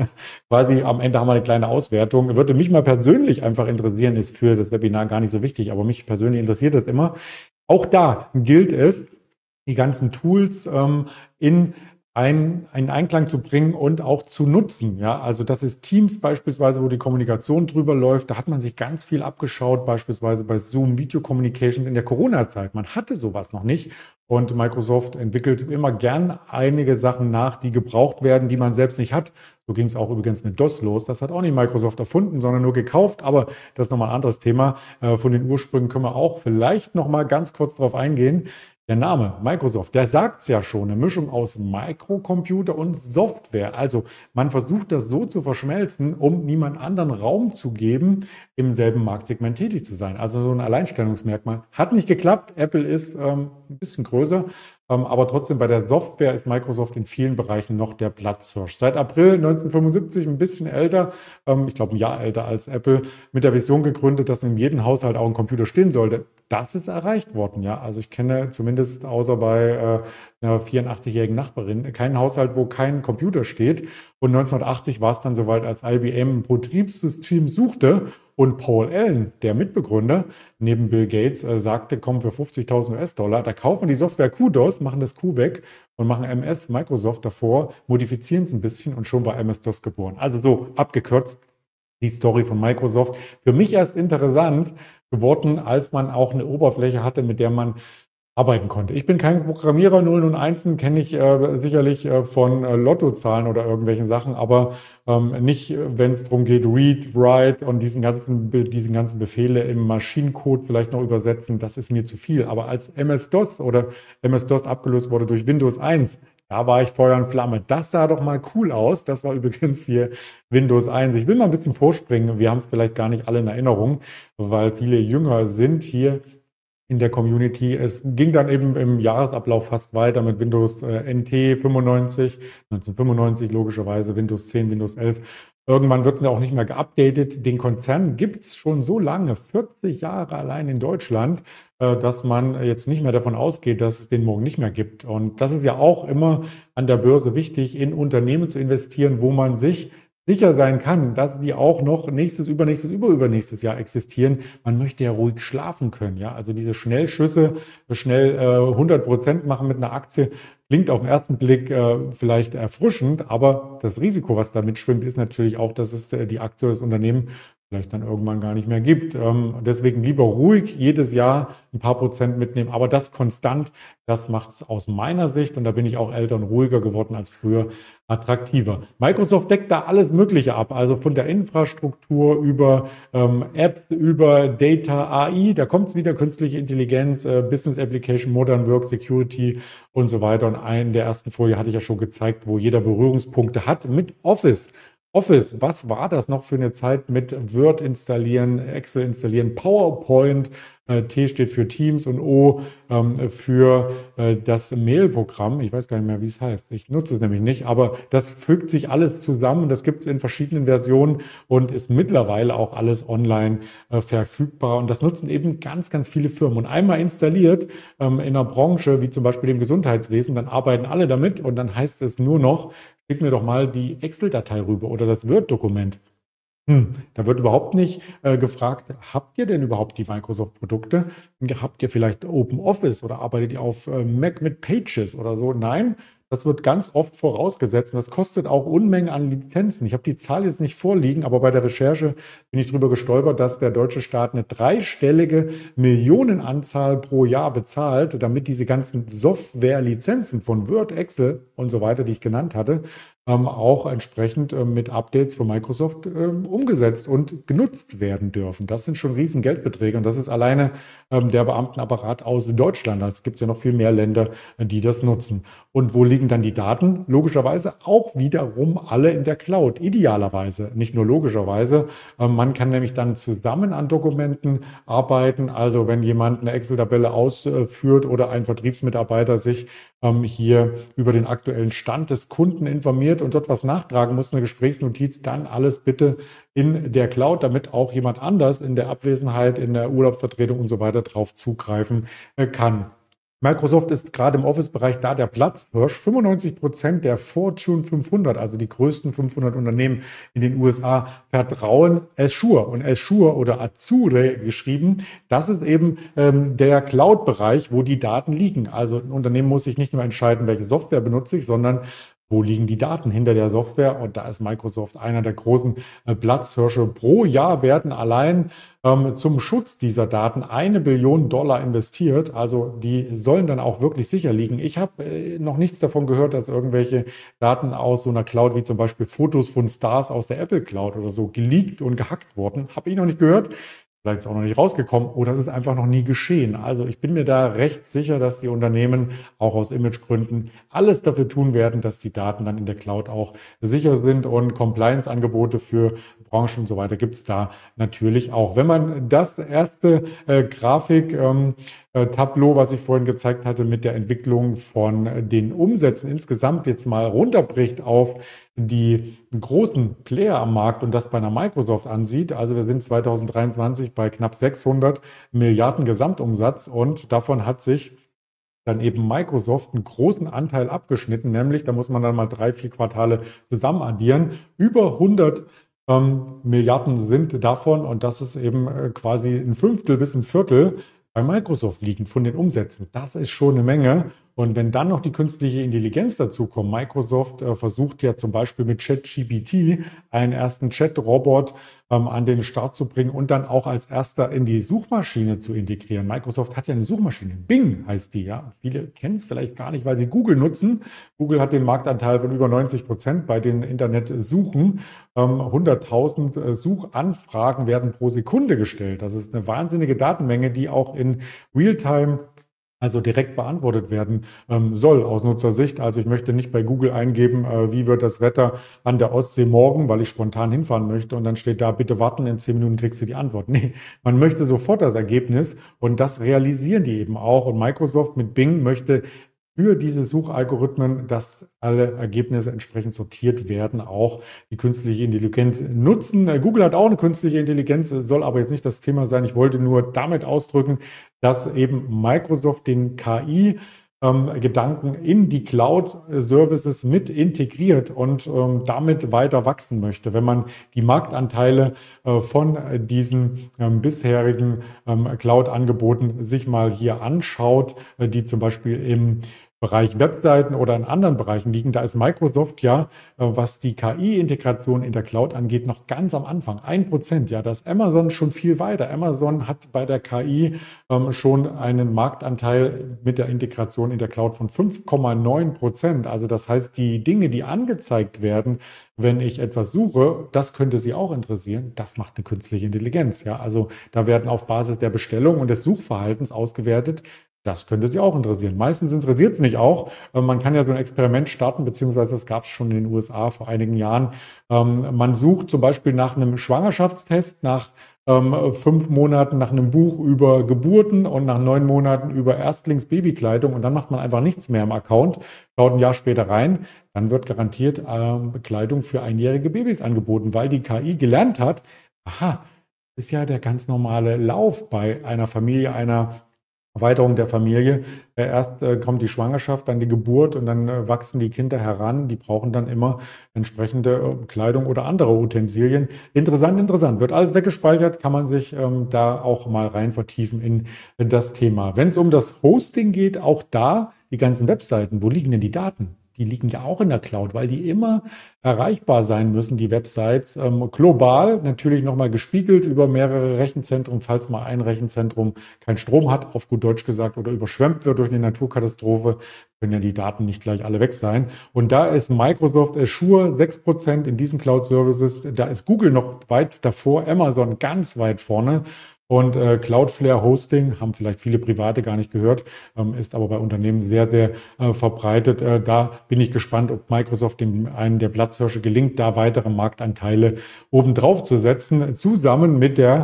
quasi am Ende haben wir eine kleine Auswertung. Würde mich mal persönlich einfach interessieren, ist für das Webinar gar nicht so wichtig, aber mich persönlich interessiert das immer. Auch da gilt es, die ganzen Tools in einen Einklang zu bringen und auch zu nutzen. Ja, also das ist Teams beispielsweise, wo die Kommunikation drüber läuft. Da hat man sich ganz viel abgeschaut, beispielsweise bei Zoom, Video Communications in der Corona-Zeit. Man hatte sowas noch nicht. Und Microsoft entwickelt immer gern einige Sachen nach, die gebraucht werden, die man selbst nicht hat. So ging es auch übrigens mit DOS los. Das hat auch nicht Microsoft erfunden, sondern nur gekauft. Aber das ist nochmal ein anderes Thema. Von den Ursprüngen können wir auch vielleicht nochmal ganz kurz drauf eingehen. Der Name Microsoft, der sagt es ja schon, eine Mischung aus Mikrocomputer und Software. Also man versucht das so zu verschmelzen, um niemand anderen Raum zu geben, im selben Marktsegment tätig zu sein. Also so ein Alleinstellungsmerkmal. Hat nicht geklappt. Apple ist ein bisschen größer. Aber trotzdem bei der Software ist Microsoft in vielen Bereichen noch der Platzhirsch. Seit April 1975, ein bisschen älter, ich glaube ein Jahr älter als Apple, mit der Vision gegründet, dass in jedem Haushalt auch ein Computer stehen sollte. Das ist erreicht worden, ja. Also ich kenne zumindest außer bei einer 84-jährigen Nachbarin keinen Haushalt, wo kein Computer steht. Und 1980 war es dann soweit, als IBM ein Betriebssystem suchte. Und Paul Allen, der Mitbegründer, neben Bill Gates, sagte, komm, für 50.000 US-Dollar, da kaufen wir die Software QDOS, machen das Q weg und machen MS, Microsoft davor, modifizieren es ein bisschen und schon war MS-DOS geboren. Also so abgekürzt die Story von Microsoft. Für mich erst interessant geworden, als man auch eine Oberfläche hatte, mit der man arbeiten konnte. Ich bin kein Programmierer, Nullen und Einsen kenne ich sicherlich von Lottozahlen oder irgendwelchen Sachen, aber nicht, wenn es darum geht, Read, Write und diesen ganzen Befehle im Maschinencode vielleicht noch übersetzen, das ist mir zu viel. Aber als MS-DOS oder MS-DOS abgelöst wurde durch Windows 1, da war ich Feuer und Flamme. Das sah doch mal cool aus. Das war übrigens hier Windows 1. Ich will mal ein bisschen vorspringen. Wir haben es vielleicht gar nicht alle in Erinnerung, weil viele jünger sind hier in der Community. Es ging dann eben im Jahresablauf fast weiter mit Windows NT 95, 1995 logischerweise, Windows 10, Windows 11. Irgendwann wird es ja auch nicht mehr geupdatet. Den Konzern gibt es schon so lange, 40 Jahre allein in Deutschland, dass man jetzt nicht mehr davon ausgeht, dass es den morgen nicht mehr gibt. Und das ist ja auch immer an der Börse wichtig, in Unternehmen zu investieren, wo man sich sicher sein kann, dass die auch noch nächstes, übernächstes, übernächstes Jahr existieren. Man möchte ja ruhig schlafen können. Ja? Also diese Schnellschüsse, schnell 100% machen mit einer Aktie, klingt auf den ersten Blick vielleicht erfrischend, aber das Risiko, was da mitschwimmt, ist natürlich auch, dass es die Aktie des Unternehmens vielleicht dann irgendwann gar nicht mehr gibt. Deswegen lieber ruhig jedes Jahr ein paar Prozent mitnehmen, aber das konstant, das macht es aus meiner Sicht, und da bin ich auch älter und ruhiger geworden als früher, attraktiver. Microsoft deckt da alles Mögliche ab, also von der Infrastruktur über Apps, über Data, AI, da kommt es wieder, künstliche Intelligenz, Business Application, Modern Work, Security und so weiter. Und in der ersten Folie hatte ich ja schon gezeigt, wo jeder Berührungspunkte hat mit Office. Office, was war das noch für eine Zeit mit Word installieren, Excel installieren, PowerPoint, T steht für Teams und O für das Mail-Programm. Ich weiß gar nicht mehr, wie es heißt. Ich nutze es nämlich nicht, aber das fügt sich alles zusammen. Das gibt es in verschiedenen Versionen und ist mittlerweile auch alles online verfügbar. Und das nutzen eben ganz, ganz viele Firmen. Und einmal installiert in einer Branche wie zum Beispiel dem Gesundheitswesen, dann arbeiten alle damit und dann heißt es nur noch, schick mir doch mal die Excel-Datei rüber oder das Word-Dokument. Da wird überhaupt nicht gefragt, habt ihr denn überhaupt die Microsoft-Produkte? Habt ihr vielleicht OpenOffice oder arbeitet ihr auf Mac mit Pages oder so? Nein, Das wird ganz oft vorausgesetzt und das kostet auch Unmengen an Lizenzen. Ich habe die Zahl jetzt nicht vorliegen, aber bei der Recherche bin ich darüber gestolpert, dass der deutsche Staat eine dreistellige Millionenanzahl pro Jahr bezahlt, damit diese ganzen Softwarelizenzen von Word, Excel und so weiter, die ich genannt hatte, auch entsprechend mit Updates von Microsoft umgesetzt und genutzt werden dürfen. Das sind schon riesen Geldbeträge und das ist alleine der Beamtenapparat aus Deutschland. Es gibt ja noch viel mehr Länder, die das nutzen. Und wo liegen dann die Daten? Logischerweise auch wiederum alle in der Cloud. Idealerweise, nicht nur logischerweise. Man kann nämlich dann zusammen an Dokumenten arbeiten. Also wenn jemand eine Excel-Tabelle ausführt oder ein Vertriebsmitarbeiter sich hier über den aktuellen Stand des Kunden informiert und dort was nachtragen muss, eine Gesprächsnotiz, dann alles bitte in der Cloud, damit auch jemand anders in der Abwesenheit, in der Urlaubsvertretung und so weiter drauf zugreifen kann. Microsoft ist gerade im Office-Bereich da der Platzhirsch. 95% der Fortune 500, also die größten 500 Unternehmen in den USA, vertrauen Azure. Und Azure oder Azure geschrieben, das ist eben der Cloud-Bereich, wo die Daten liegen. Also ein Unternehmen muss sich nicht nur entscheiden, welche Software benutze ich, sondern wo liegen die Daten hinter der Software? Und da ist Microsoft einer der großen Platzhirsche. Pro Jahr werden allein zum Schutz dieser Daten $1 Billion investiert. Also die sollen dann auch wirklich sicher liegen. Ich habe noch nichts davon gehört, dass irgendwelche Daten aus so einer Cloud wie zum Beispiel Fotos von Stars aus der Apple Cloud oder so geleakt und gehackt wurden. Habe ich noch nicht gehört. Vielleicht ist auch noch nicht rausgekommen oder es ist einfach noch nie geschehen. Also ich bin mir da recht sicher, dass die Unternehmen auch aus Imagegründen alles dafür tun werden, dass die Daten dann in der Cloud auch sicher sind und Compliance-Angebote für Branchen und so weiter gibt es da natürlich auch. Wenn man das erste Grafik-Tableau, was ich vorhin gezeigt hatte, mit der Entwicklung von den Umsätzen insgesamt jetzt mal runterbricht auf die großen Player am Markt und das bei einer Microsoft ansieht, also wir sind 2023 bei knapp 600 Milliarden Gesamtumsatz und davon hat sich dann eben Microsoft einen großen Anteil abgeschnitten, nämlich, da muss man dann mal 3-4 Quartale zusammen addieren, über 100 Milliarden sind davon und das ist eben quasi ein Fünftel bis ein Viertel bei Microsoft liegen von den Umsätzen. Das ist schon eine Menge. Und wenn dann noch die künstliche Intelligenz dazu kommt, Microsoft versucht ja zum Beispiel mit ChatGPT einen ersten Chat-Robot an den Start zu bringen und dann auch als erster in die Suchmaschine zu integrieren. Microsoft hat ja eine Suchmaschine, Bing heißt die, ja. Viele kennen es vielleicht gar nicht, weil sie Google nutzen. Google hat den Marktanteil von über 90% bei den Internetsuchen. 100.000 Suchanfragen werden pro Sekunde gestellt. Das ist eine wahnsinnige Datenmenge, die auch in Realtime also direkt beantwortet werden soll aus Nutzersicht. Also ich möchte nicht bei Google eingeben, wie wird das Wetter an der Ostsee morgen, weil ich spontan hinfahren möchte und dann steht da, bitte warten, in 10 Minuten kriegst du die Antwort. Nee, man möchte sofort das Ergebnis und das realisieren die eben auch. Und Microsoft mit Bing möchte für diese Suchalgorithmen, dass alle Ergebnisse entsprechend sortiert werden, auch die künstliche Intelligenz nutzen. Google hat auch eine künstliche Intelligenz, soll aber jetzt nicht das Thema sein. Ich wollte nur damit ausdrücken, dass eben Microsoft den KI-Gedanken in die Cloud-Services mit integriert und damit weiter wachsen möchte. Wenn man die Marktanteile von diesen bisherigen Cloud-Angeboten sich mal hier anschaut, die zum Beispiel im Bereich Webseiten oder in anderen Bereichen liegen, da ist Microsoft ja, was die KI-Integration in der Cloud angeht, noch ganz am Anfang. 1%, ja, da ist Amazon schon viel weiter. Amazon hat bei der KI schon einen Marktanteil mit der Integration in der Cloud von 5,9%. Also das heißt, die Dinge, die angezeigt werden, wenn ich etwas suche, das könnte Sie auch interessieren. Das macht eine künstliche Intelligenz. Ja, also da werden auf Basis der Bestellung und des Suchverhaltens ausgewertet. Das könnte Sie auch interessieren. Meistens interessiert es mich auch. Man kann ja so ein Experiment starten, beziehungsweise das gab es schon in den USA vor einigen Jahren. Man sucht zum Beispiel nach einem Schwangerschaftstest, nach 5 Monaten nach einem Buch über Geburten und nach 9 Monaten über Erstlingsbabykleidung und dann macht man einfach nichts mehr im Account, schaut ein Jahr später rein, dann wird garantiert Bekleidung für einjährige Babys angeboten, weil die KI gelernt hat, aha, ist ja der ganz normale Lauf bei einer Familie, einer Erweiterung der Familie. Erst kommt die Schwangerschaft, dann die Geburt und dann wachsen die Kinder heran. Die brauchen dann immer entsprechende Kleidung oder andere Utensilien. Interessant, interessant. Wird alles weggespeichert, kann man sich da auch mal rein vertiefen in das Thema. Wenn es um das Hosting geht, auch da die ganzen Webseiten. Wo liegen denn die Daten? die liegen ja auch in der Cloud, weil die immer erreichbar sein müssen, die Websites. Global natürlich nochmal gespiegelt über mehrere Rechenzentren, falls mal ein Rechenzentrum keinen Strom hat, auf gut Deutsch gesagt, oder überschwemmt wird durch eine Naturkatastrophe, können ja die Daten nicht gleich alle weg sein. Und da ist Microsoft Azure 6% in diesen Cloud-Services. Da ist Google noch weit davor, Amazon ganz weit vorne. Und Cloudflare Hosting haben vielleicht viele Private gar nicht gehört, ist aber bei Unternehmen sehr, sehr verbreitet. Da bin ich gespannt, ob Microsoft einen der Platzhirsche gelingt, da weitere Marktanteile obendrauf zu setzen, zusammen mit der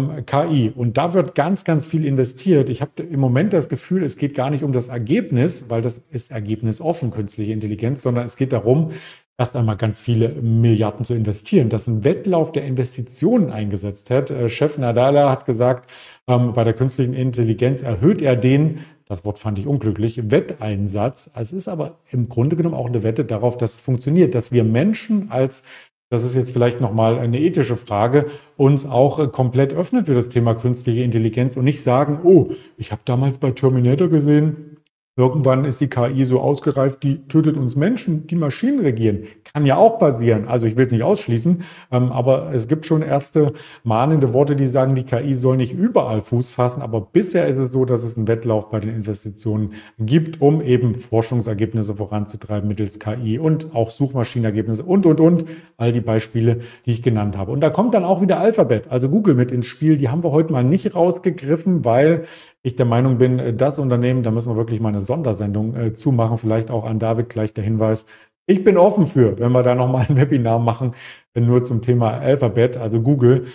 KI. Und da wird ganz, ganz viel investiert. Ich habe im Moment das Gefühl, es geht gar nicht um das Ergebnis, weil das ist ergebnisoffen, künstliche Intelligenz, sondern es geht darum, erst einmal ganz viele Milliarden zu investieren, dass ein Wettlauf der Investitionen eingesetzt hat. Chef Nadella hat gesagt, bei der künstlichen Intelligenz erhöht er den, das Wort fand ich unglücklich, Wetteinsatz. Es ist aber im Grunde genommen auch eine Wette darauf, dass es funktioniert, dass wir Menschen das ist jetzt vielleicht nochmal eine ethische Frage, uns auch komplett öffnen für das Thema künstliche Intelligenz und nicht sagen, oh, ich habe damals bei Terminator gesehen, irgendwann ist die KI so ausgereift, die tötet uns Menschen, die Maschinen regieren. Kann ja auch passieren. Also ich will es nicht ausschließen, aber es gibt schon erste mahnende Worte, die sagen, die KI soll nicht überall Fuß fassen. Aber bisher ist es so, dass es einen Wettlauf bei den Investitionen gibt, um eben Forschungsergebnisse voranzutreiben mittels KI und auch Suchmaschinenergebnisse und. All die Beispiele, die ich genannt habe. Und da kommt dann auch wieder Alphabet, also Google mit ins Spiel. Die haben wir heute mal nicht rausgegriffen, weil ich der Meinung bin, das Unternehmen, da müssen wir wirklich mal eine Sondersendung zumachen. Vielleicht auch an David gleich der Hinweis. Ich bin offen für, wenn wir da nochmal ein Webinar machen, nur zum Thema Alphabet, also Google.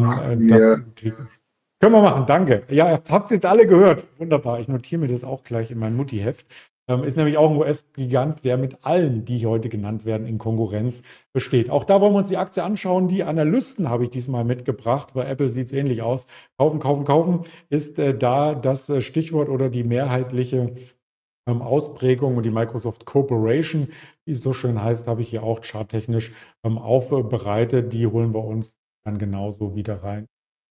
Das können wir machen, danke. Ja, habt ihr jetzt alle gehört. Wunderbar, ich notiere mir das auch gleich in mein Mutti-Heft. Ist nämlich auch ein US-Gigant, der mit allen, die heute genannt werden, in Konkurrenz besteht. Auch da wollen wir uns die Aktie anschauen. Die Analysten habe ich diesmal mitgebracht. Bei Apple sieht es ähnlich aus. Kaufen, kaufen, kaufen ist da das Stichwort oder die mehrheitliche Ausprägung. Und die Microsoft Corporation, die so schön heißt, habe ich hier auch charttechnisch aufbereitet. Die holen wir uns dann genauso wieder rein.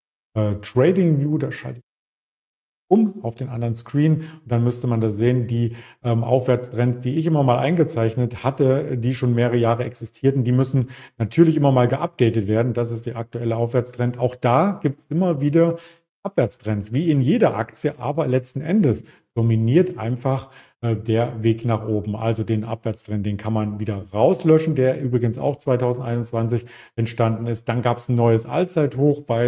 Trading View, da schalte ich auf den anderen Screen. Und dann müsste man das sehen, die Aufwärtstrends, die ich immer mal eingezeichnet hatte, die schon mehrere Jahre existierten, die müssen natürlich immer mal geupdatet werden. Das ist der aktuelle Aufwärtstrend. Auch da gibt es immer wieder Abwärtstrends, wie in jeder Aktie, aber letzten Endes dominiert einfach der Weg nach oben. Also den Abwärtstrend, den kann man wieder rauslöschen, der übrigens auch 2021 entstanden ist. Dann gab es ein neues Allzeithoch bei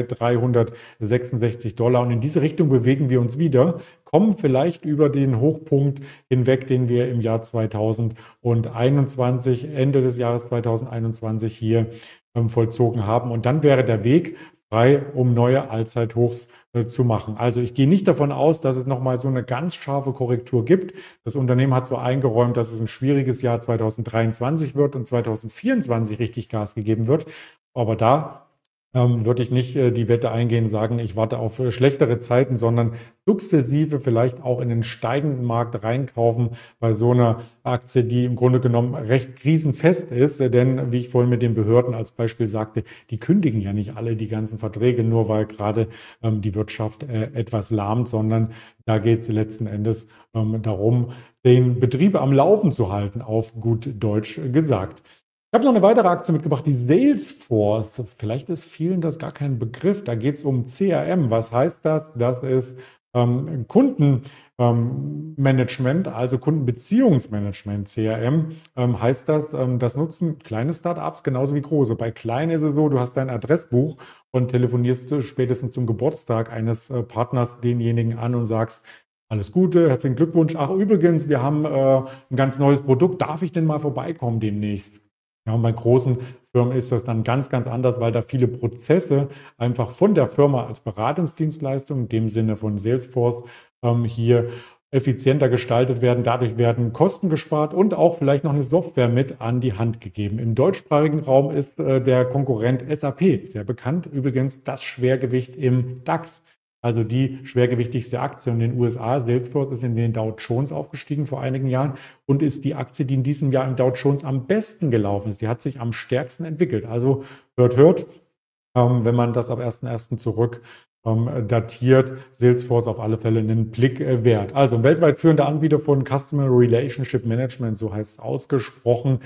$366 und in diese Richtung bewegen wir uns wieder, kommen vielleicht über den Hochpunkt hinweg, den wir im Jahr 2021, Ende des Jahres 2021 hier vollzogen haben. Und dann wäre der Weg frei, um neue Allzeithochs zu machen. Also ich gehe nicht davon aus, dass es nochmal so eine ganz scharfe Korrektur gibt. Das Unternehmen hat zwar eingeräumt, dass es ein schwieriges Jahr 2023 wird und 2024 richtig Gas gegeben wird, aber da würde ich nicht die Wette eingehen und sagen, ich warte auf schlechtere Zeiten, sondern sukzessive vielleicht auch in den steigenden Markt reinkaufen bei so einer Aktie, die im Grunde genommen recht krisenfest ist. Denn wie ich vorhin mit den Behörden als Beispiel sagte, die kündigen ja nicht alle die ganzen Verträge, nur weil gerade die Wirtschaft etwas lahmt, sondern da geht es letzten Endes darum, den Betrieb am Laufen zu halten, auf gut Deutsch gesagt. Ich habe noch eine weitere Aktie mitgebracht, die Salesforce. Vielleicht ist vielen das gar kein Begriff. Da geht es um CRM. Was heißt das? Das ist Kundenmanagement, also Kundenbeziehungsmanagement. CRM heißt das, das nutzen kleine Startups genauso wie große. Bei kleinen ist es so, du hast dein Adressbuch und telefonierst spätestens zum Geburtstag eines Partners denjenigen an und sagst, alles Gute, herzlichen Glückwunsch. Ach übrigens, wir haben ein ganz neues Produkt. Darf ich denn mal vorbeikommen demnächst? Ja, und bei großen Firmen ist das dann ganz, ganz anders, weil da viele Prozesse einfach von der Firma als Beratungsdienstleistung, in dem Sinne von Salesforce, hier effizienter gestaltet werden. Dadurch werden Kosten gespart und auch vielleicht noch eine Software mit an die Hand gegeben. Im deutschsprachigen Raum ist der Konkurrent SAP sehr bekannt. Übrigens das Schwergewicht im DAX. Also die schwergewichtigste Aktie in den USA. Salesforce ist in den Dow Jones aufgestiegen vor einigen Jahren und ist die Aktie, die in diesem Jahr im Dow Jones am besten gelaufen ist. Die hat sich am stärksten entwickelt. Also hört, wenn man das ab 1.1. zurück datiert. Salesforce auf alle Fälle einen Blick wert. Also ein weltweit führender Anbieter von Customer Relationship Management, so heißt es ausgesprochen.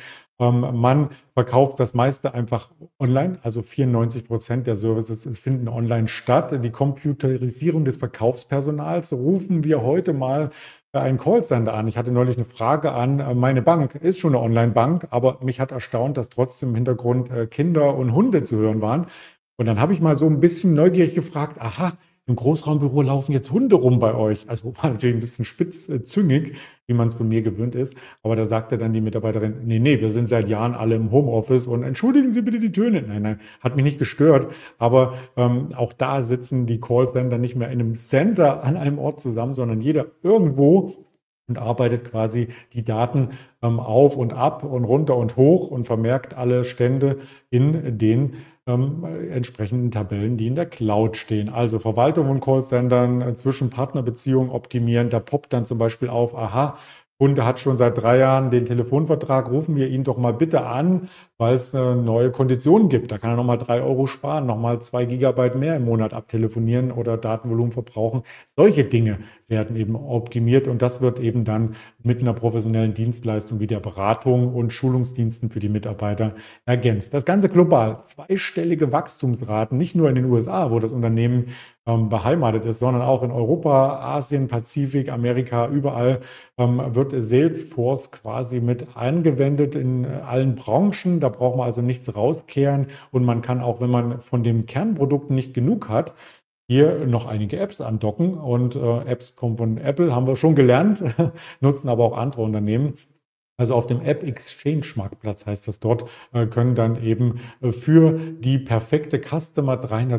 Man verkauft das meiste einfach online, also 94% der Services finden online statt. Die Computerisierung des Verkaufspersonals rufen wir heute mal einen Callcenter an. Ich hatte neulich eine Frage an meine Bank. Ist schon eine Online-Bank, aber mich hat erstaunt, dass trotzdem im Hintergrund Kinder und Hunde zu hören waren. Und dann habe ich mal so ein bisschen neugierig gefragt, aha, im Großraumbüro laufen jetzt Hunde rum bei euch. Also war natürlich ein bisschen spitzzüngig, wie man es von mir gewöhnt ist. Aber da sagte dann die Mitarbeiterin, nee, wir sind seit Jahren alle im Homeoffice und entschuldigen Sie bitte die Töne. Nein, hat mich nicht gestört. Aber auch da sitzen die Callcenter nicht mehr in einem Center an einem Ort zusammen, sondern jeder irgendwo und arbeitet quasi die Daten auf und ab und runter und hoch und vermerkt alle Stände in den entsprechenden Tabellen, die in der Cloud stehen. Also Verwaltung von Callcentern, zwischen Partnerbeziehungen optimieren. Da poppt dann zum Beispiel auf, aha, Kunde hat schon seit 3 Jahren den Telefonvertrag, rufen wir ihn doch mal bitte an, weil es neue Konditionen gibt. Da kann er nochmal 3 Euro sparen, nochmal 2 Gigabyte mehr im Monat abtelefonieren oder Datenvolumen verbrauchen. Solche Dinge werden eben optimiert und das wird eben dann mit einer professionellen Dienstleistung wie der Beratung und Schulungsdiensten für die Mitarbeiter ergänzt. Das Ganze global, zweistellige Wachstumsraten, nicht nur in den USA, wo das Unternehmen beheimatet ist, sondern auch in Europa, Asien, Pazifik, Amerika, überall wird Salesforce quasi mit angewendet in allen Branchen. Da braucht man also nichts rauskehren und man kann auch, wenn man von dem Kernprodukt nicht genug hat, hier noch einige Apps andocken und Apps kommen von Apple, haben wir schon gelernt, nutzen aber auch andere Unternehmen. Also auf dem App Exchange Marktplatz heißt das dort, können dann eben für die perfekte Customer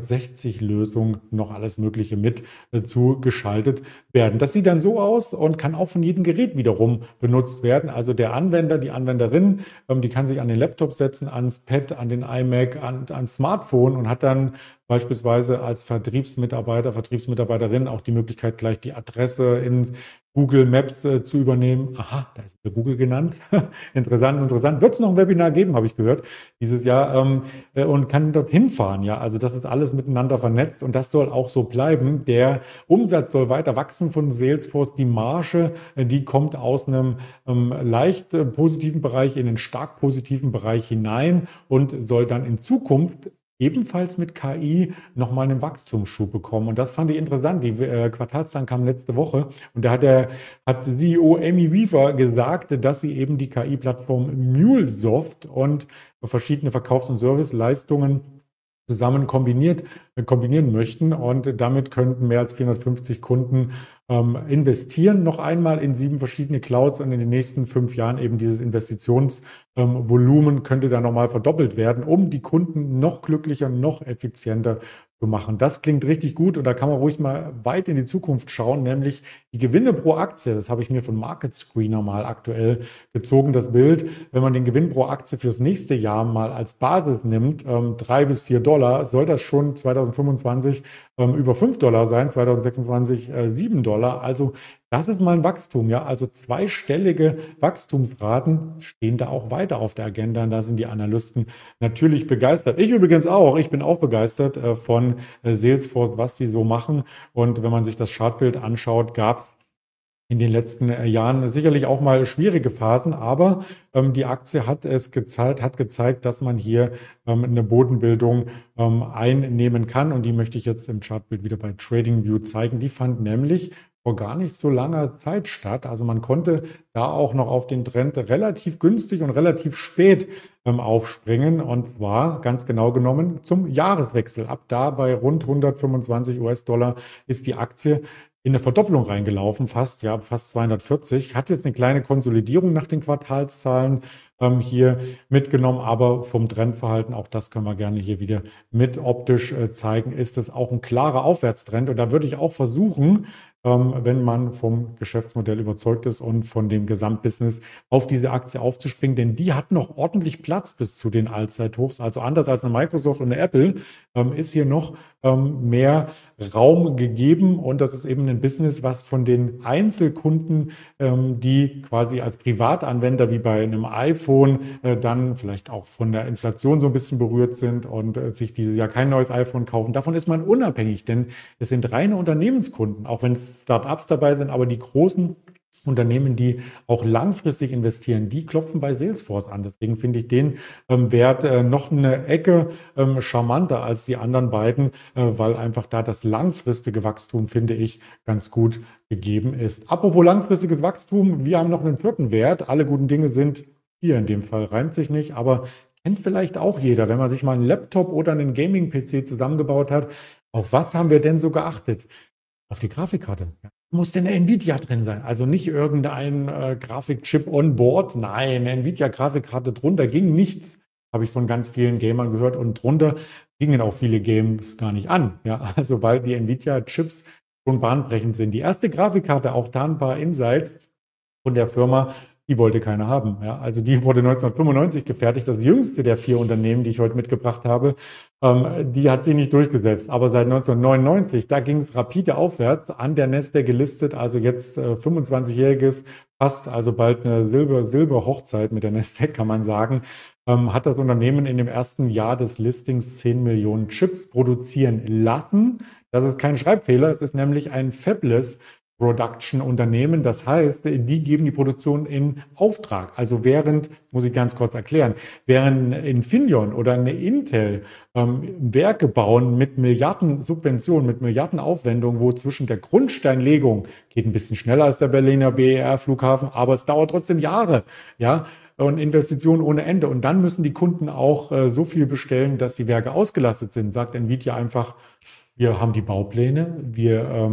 360 Lösung noch alles Mögliche mit zugeschaltet werden. Das sieht dann so aus und kann auch von jedem Gerät wiederum benutzt werden. Also der Anwender, die Anwenderin, die kann sich an den Laptop setzen, ans Pad, an den iMac, ans Smartphone und hat dann beispielsweise als Vertriebsmitarbeiter, Vertriebsmitarbeiterin auch die Möglichkeit, gleich die Adresse in Google Maps zu übernehmen. Aha, da ist Google genannt. Interessant. Wird es noch ein Webinar geben, habe ich gehört, dieses Jahr und kann dorthin fahren. Ja, also das ist alles miteinander vernetzt und das soll auch so bleiben. Der Umsatz soll weiter wachsen von Salesforce. Die Marge, die kommt aus einem leicht positiven Bereich in einen stark positiven Bereich hinein und soll dann in Zukunft ebenfalls mit KI nochmal einen Wachstumsschub bekommen. Und das fand ich interessant. Die Quartalszahlen kamen letzte Woche und da hat CEO Amy Weaver gesagt, dass sie eben die KI-Plattform MuleSoft und verschiedene Verkaufs- und Serviceleistungen zusammen kombinieren möchten und damit könnten mehr als 450 Kunden investieren noch einmal in 7 verschiedene Clouds und in den nächsten 5 Jahren eben dieses Investitionsvolumen könnte dann nochmal verdoppelt werden, um die Kunden noch glücklicher, noch effizienter zu machen. Das klingt richtig gut und da kann man ruhig mal weit in die Zukunft schauen, nämlich die Gewinne pro Aktie. Das habe ich mir von Market Screener mal aktuell gezogen, das Bild. Wenn man den Gewinn pro Aktie fürs nächste Jahr mal als Basis nimmt, $3 bis $4, soll das schon 2025 über $5 sein, 2026 $7. Also das ist mal ein Wachstum, ja. Also zweistellige Wachstumsraten stehen da auch weiter auf der Agenda. Und da sind die Analysten natürlich begeistert. Ich übrigens auch. Ich bin auch begeistert von Salesforce, was sie so machen. Und wenn man sich das Chartbild anschaut, gab es in den letzten Jahren sicherlich auch mal schwierige Phasen, aber die Aktie hat gezeigt, dass man hier eine Bodenbildung einnehmen kann und die möchte ich jetzt im Chartbild wieder bei TradingView zeigen. Die fand nämlich vor gar nicht so langer Zeit statt. Also man konnte da auch noch auf den Trend relativ günstig und relativ spät aufspringen und zwar ganz genau genommen zum Jahreswechsel. Ab da bei rund 125 US-Dollar ist die Aktie in eine Verdoppelung reingelaufen, fast 240. Hat jetzt eine kleine Konsolidierung nach den Quartalszahlen hier mitgenommen, aber vom Trendverhalten, auch das können wir gerne hier wieder mit optisch zeigen, ist es auch ein klarer Aufwärtstrend. Und da würde ich auch versuchen, wenn man vom Geschäftsmodell überzeugt ist und von dem Gesamtbusiness auf diese Aktie aufzuspringen, denn die hat noch ordentlich Platz bis zu den Allzeithochs. Also anders als eine Microsoft und eine Apple ist hier noch mehr Raum gegeben. Und das ist eben ein Business, was von den Einzelkunden, die quasi als Privatanwender wie bei einem iPhone dann vielleicht auch von der Inflation so ein bisschen berührt sind und sich dieses Jahr kein neues iPhone kaufen. Davon ist man unabhängig, denn es sind reine Unternehmenskunden, auch wenn es Startups dabei sind, aber die großen Unternehmen, die auch langfristig investieren, die klopfen bei Salesforce an. Deswegen finde ich den Wert noch eine Ecke charmanter als die anderen beiden, weil einfach da das langfristige Wachstum, finde ich, ganz gut gegeben ist. Apropos langfristiges Wachstum, wir haben noch einen vierten Wert. Alle guten Dinge sind hier in dem Fall, reimt sich nicht, aber kennt vielleicht auch jeder, wenn man sich mal einen Laptop oder einen Gaming-PC zusammengebaut hat. Auf was haben wir denn so geachtet? Auf die Grafikkarte. Ja. Muss denn eine Nvidia drin sein? Also nicht irgendein Grafikchip on board. Nein, eine Nvidia-Grafikkarte drunter ging nichts. Habe ich von ganz vielen Gamern gehört. Und drunter gingen auch viele Games gar nicht an. Ja, also weil die Nvidia-Chips schon bahnbrechend sind. Die erste Grafikkarte, auch da ein paar Insights von der Firma, die wollte keiner haben. Ja, also die wurde 1995 gefertigt. Das jüngste der 4 Unternehmen, die ich heute mitgebracht habe, die hat sich nicht durchgesetzt. Aber seit 1999, da ging es rapide aufwärts, an der Nasdaq gelistet, also jetzt 25-jähriges, fast also bald eine Silber-Hochzeit mit der Nasdaq, kann man sagen, hat das Unternehmen in dem ersten Jahr des Listings 10 Millionen Chips produzieren lassen. Das ist kein Schreibfehler, es ist nämlich ein Fabless Production-Unternehmen. Das heißt, die geben die Produktion in Auftrag. Also während, muss ich ganz kurz erklären, während Infineon oder eine Intel Werke bauen mit Milliarden Subventionen, mit Milliarden Aufwendungen, wo zwischen der Grundsteinlegung geht ein bisschen schneller als der Berliner BER-Flughafen, aber es dauert trotzdem Jahre, ja, und Investitionen ohne Ende. Und dann müssen die Kunden auch so viel bestellen, dass die Werke ausgelastet sind. Sagt Nvidia einfach, wir haben die Baupläne, wir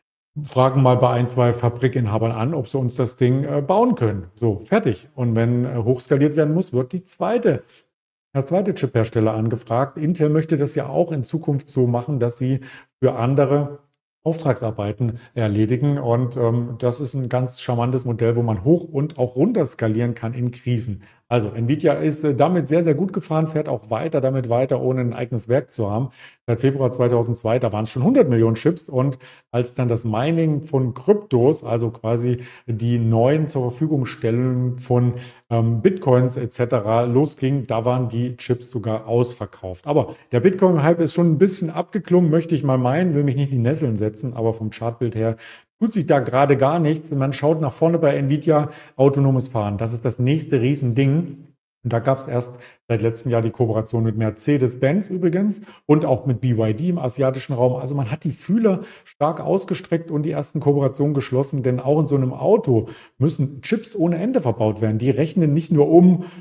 fragen mal bei ein, zwei Fabrikinhabern an, ob sie uns das Ding bauen können. So, fertig. Und wenn hochskaliert werden muss, wird der zweite Chip-Hersteller angefragt. Intel möchte das ja auch in Zukunft so machen, dass sie für andere Auftragsarbeiten erledigen. Und das ist ein ganz charmantes Modell, wo man hoch und auch runter skalieren kann in Krisen. Also Nvidia ist damit sehr, sehr gut gefahren, fährt auch damit weiter, ohne ein eigenes Werk zu haben. Seit Februar 2002, da waren es schon 100 Millionen Chips. Und als dann das Mining von Kryptos, also quasi die neuen zur Verfügung stellen von Bitcoins etc. losging, da waren die Chips sogar ausverkauft. Aber der Bitcoin-Hype ist schon ein bisschen abgeklungen, möchte ich mal meinen, will mich nicht in die Nesseln setzen, aber vom Chartbild her tut sich da gerade gar nichts. Man schaut nach vorne bei Nvidia, autonomes Fahren. Das ist das nächste Riesending. Und da gab es erst seit letztem Jahr die Kooperation mit Mercedes-Benz übrigens und auch mit BYD im asiatischen Raum. Also man hat die Fühler stark ausgestreckt und die ersten Kooperationen geschlossen, denn auch in so einem Auto müssen Chips ohne Ende verbaut werden. Die rechnen nicht nur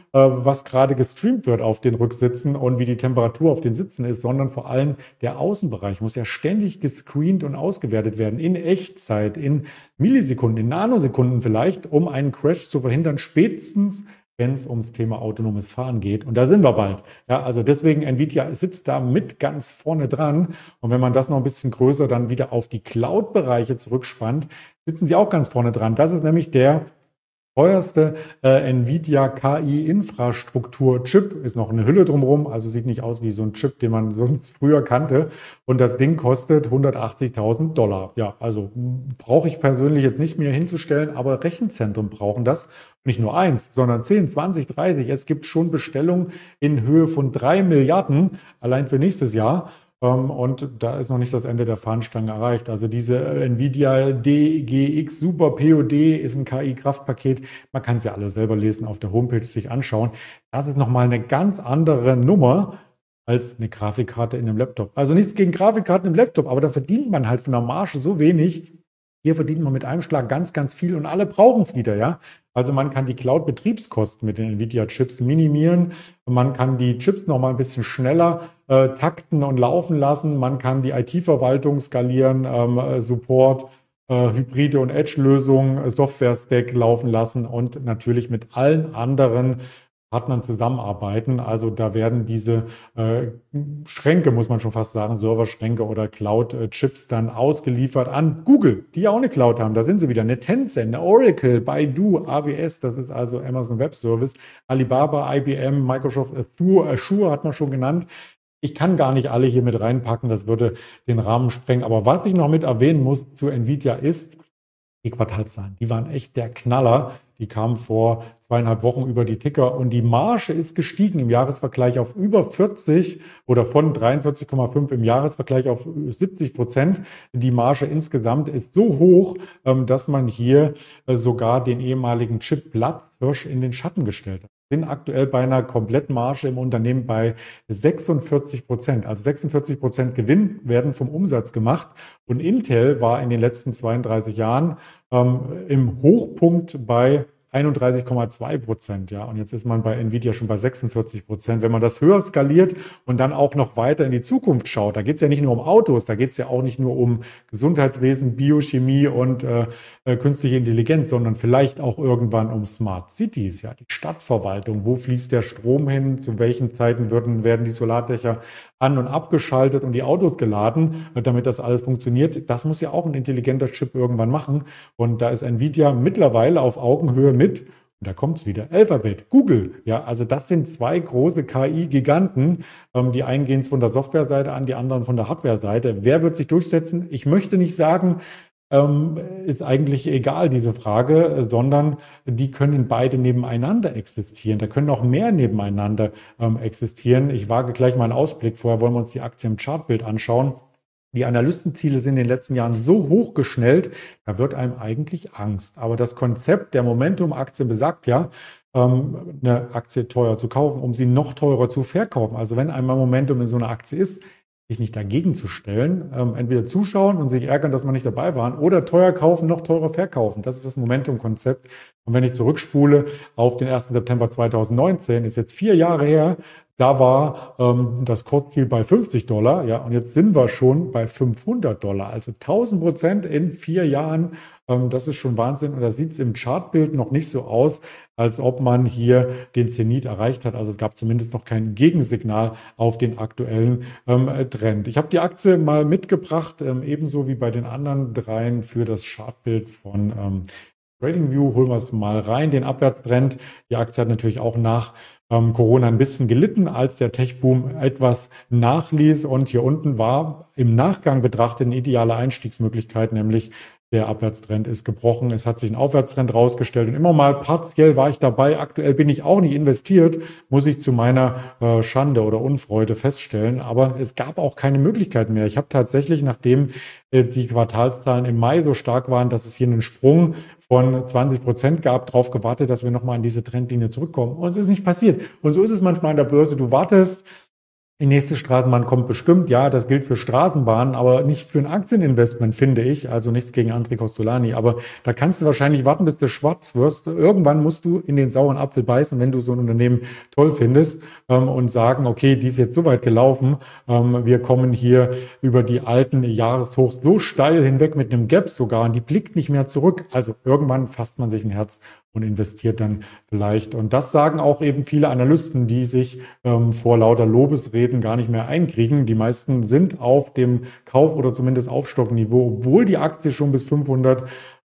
was gerade gestreamt wird auf den Rücksitzen und wie die Temperatur auf den Sitzen ist, sondern vor allem der Außenbereich muss ja ständig gescreent und ausgewertet werden, in Echtzeit, in Millisekunden, in Nanosekunden vielleicht, um einen Crash zu verhindern, spätestens wenn es ums Thema autonomes Fahren geht. Und da sind wir bald. Ja, also deswegen, Nvidia sitzt da mit ganz vorne dran. Und wenn man das noch ein bisschen größer dann wieder auf die Cloud-Bereiche zurückspannt, sitzen sie auch ganz vorne dran. Das ist nämlich der teuerste Nvidia KI-Infrastruktur-Chip, ist noch eine Hülle drumherum, also sieht nicht aus wie so ein Chip, den man sonst früher kannte. Und das Ding kostet $180.000. Ja, also brauche ich persönlich jetzt nicht mehr hinzustellen, aber Rechenzentren brauchen das. Nicht nur eins, sondern 10, 20, 30. Es gibt schon Bestellungen in Höhe von 3 Milliarden allein für nächstes Jahr. Und da ist noch nicht das Ende der Fahnenstange erreicht. Also diese Nvidia DGX Super POD ist ein KI-Kraftpaket. Man kann es ja alles selber lesen, auf der Homepage sich anschauen. Das ist nochmal eine ganz andere Nummer als eine Grafikkarte in einem Laptop. Also nichts gegen Grafikkarten im Laptop, aber da verdient man halt von der Marge so wenig. Hier verdient man mit einem Schlag ganz, ganz viel und alle brauchen es wieder, ja. Also man kann die Cloud-Betriebskosten mit den Nvidia-Chips minimieren. Man kann die Chips noch mal ein bisschen schneller takten und laufen lassen. Man kann die IT-Verwaltung skalieren, Support, Hybride und Edge-Lösungen, Software-Stack laufen lassen und natürlich mit allen anderen Partnern zusammenarbeiten. Also da werden diese Schränke, muss man schon fast sagen, Serverschränke oder Cloud-Chips dann ausgeliefert an Google, die ja auch eine Cloud haben. Da sind sie wieder. Eine Tencent, eine Oracle, Baidu, AWS, das ist also Amazon Web Service, Alibaba, IBM, Microsoft Azure hat man schon genannt. Ich kann gar nicht alle hier mit reinpacken, das würde den Rahmen sprengen. Aber was ich noch mit erwähnen muss zu Nvidia ist, die Quartalszahlen, die waren echt der Knaller. Die kamen vor 2,5 Wochen über die Ticker und die Marge ist gestiegen im Jahresvergleich auf über 40 oder von 43,5 im Jahresvergleich auf 70%. Die Marge insgesamt ist so hoch, dass man hier sogar den ehemaligen Chip Platzhirsch in den Schatten gestellt hat. Sind aktuell bei einer Komplettmarge im Unternehmen bei 46%. Also 46% Gewinn werden vom Umsatz gemacht. Und Intel war in den letzten 32 Jahren im Hochpunkt bei 31,2%, ja. Und jetzt ist man bei Nvidia schon bei 46%. Wenn man das höher skaliert und dann auch noch weiter in die Zukunft schaut, da geht es ja nicht nur um Autos, da geht es ja auch nicht nur um Gesundheitswesen, Biochemie und künstliche Intelligenz, sondern vielleicht auch irgendwann um Smart Cities, ja, die Stadtverwaltung. Wo fließt der Strom hin? Zu welchen Zeiten werden die Solardächer an- und abgeschaltet und die Autos geladen, damit das alles funktioniert? Das muss ja auch ein intelligenter Chip irgendwann machen. Und da ist Nvidia mittlerweile auf Augenhöhe mit, und da kommt es wieder, Alphabet, Google. Ja, also das sind zwei große KI-Giganten. Die einen gehen es von der Softwareseite an, die anderen von der Hardware-Seite. Wer wird sich durchsetzen? Ich möchte nicht sagen, ist eigentlich egal, diese Frage, sondern die können beide nebeneinander existieren. Da können auch mehr nebeneinander existieren. Ich wage gleich mal einen Ausblick. Vorher wollen wir uns die Aktie im Chartbild anschauen. Die Analystenziele sind in den letzten Jahren so hoch geschnellt, da wird einem eigentlich Angst. Aber das Konzept der Momentum-Aktien besagt ja, eine Aktie teuer zu kaufen, um sie noch teurer zu verkaufen. Also wenn einmal Momentum in so einer Aktie ist, sich nicht dagegen zu stellen, entweder zuschauen und sich ärgern, dass man nicht dabei war, oder teuer kaufen, noch teurer verkaufen. Das ist das Momentum-Konzept. Und wenn ich zurückspule auf den 1. September 2019, ist jetzt 4 Jahre her, da war das Kursziel bei $50, ja, und jetzt sind wir schon bei $500, also 1000% in 4 Jahren. Das ist schon Wahnsinn und da sieht es im Chartbild noch nicht so aus, als ob man hier den Zenit erreicht hat. Also es gab zumindest noch kein Gegensignal auf den aktuellen Trend. Ich habe die Aktie mal mitgebracht, ebenso wie bei den anderen dreien für das Chartbild von TradingView. Holen wir es mal rein, den Abwärtstrend. Die Aktie hat natürlich auch nach Corona ein bisschen gelitten, als der Tech-Boom etwas nachließ. Und hier unten war im Nachgang betrachtet eine ideale Einstiegsmöglichkeit, nämlich der Abwärtstrend ist gebrochen. Es hat sich ein Aufwärtstrend rausgestellt und immer mal partiell war ich dabei. Aktuell bin ich auch nicht investiert, muss ich zu meiner Schande oder Unfreude feststellen. Aber es gab auch keine Möglichkeit mehr. Ich habe tatsächlich, nachdem die Quartalszahlen im Mai so stark waren, dass es hier einen Sprung von 20% gab, darauf gewartet, dass wir nochmal an diese Trendlinie zurückkommen. Und es ist nicht passiert. Und so ist es manchmal an der Börse. Du wartest, die nächste Straßenbahn kommt bestimmt. Ja, das gilt für Straßenbahnen, aber nicht für ein Aktieninvestment, finde ich. Also nichts gegen André Kostolany. Aber da kannst du wahrscheinlich warten, bis du schwarz wirst. Irgendwann musst du in den sauren Apfel beißen, wenn du so ein Unternehmen toll findest und sagen, okay, die ist jetzt so weit gelaufen. Wir kommen hier über die alten Jahreshochs so steil hinweg mit einem Gap sogar und die blickt nicht mehr zurück. Also irgendwann fasst man sich ein Herz und investiert dann vielleicht. Und das sagen auch eben viele Analysten, die sich vor lauter Lobesreden gar nicht mehr einkriegen. Die meisten sind auf dem Kauf- oder zumindest Aufstockniveau, obwohl die Aktie schon bis $500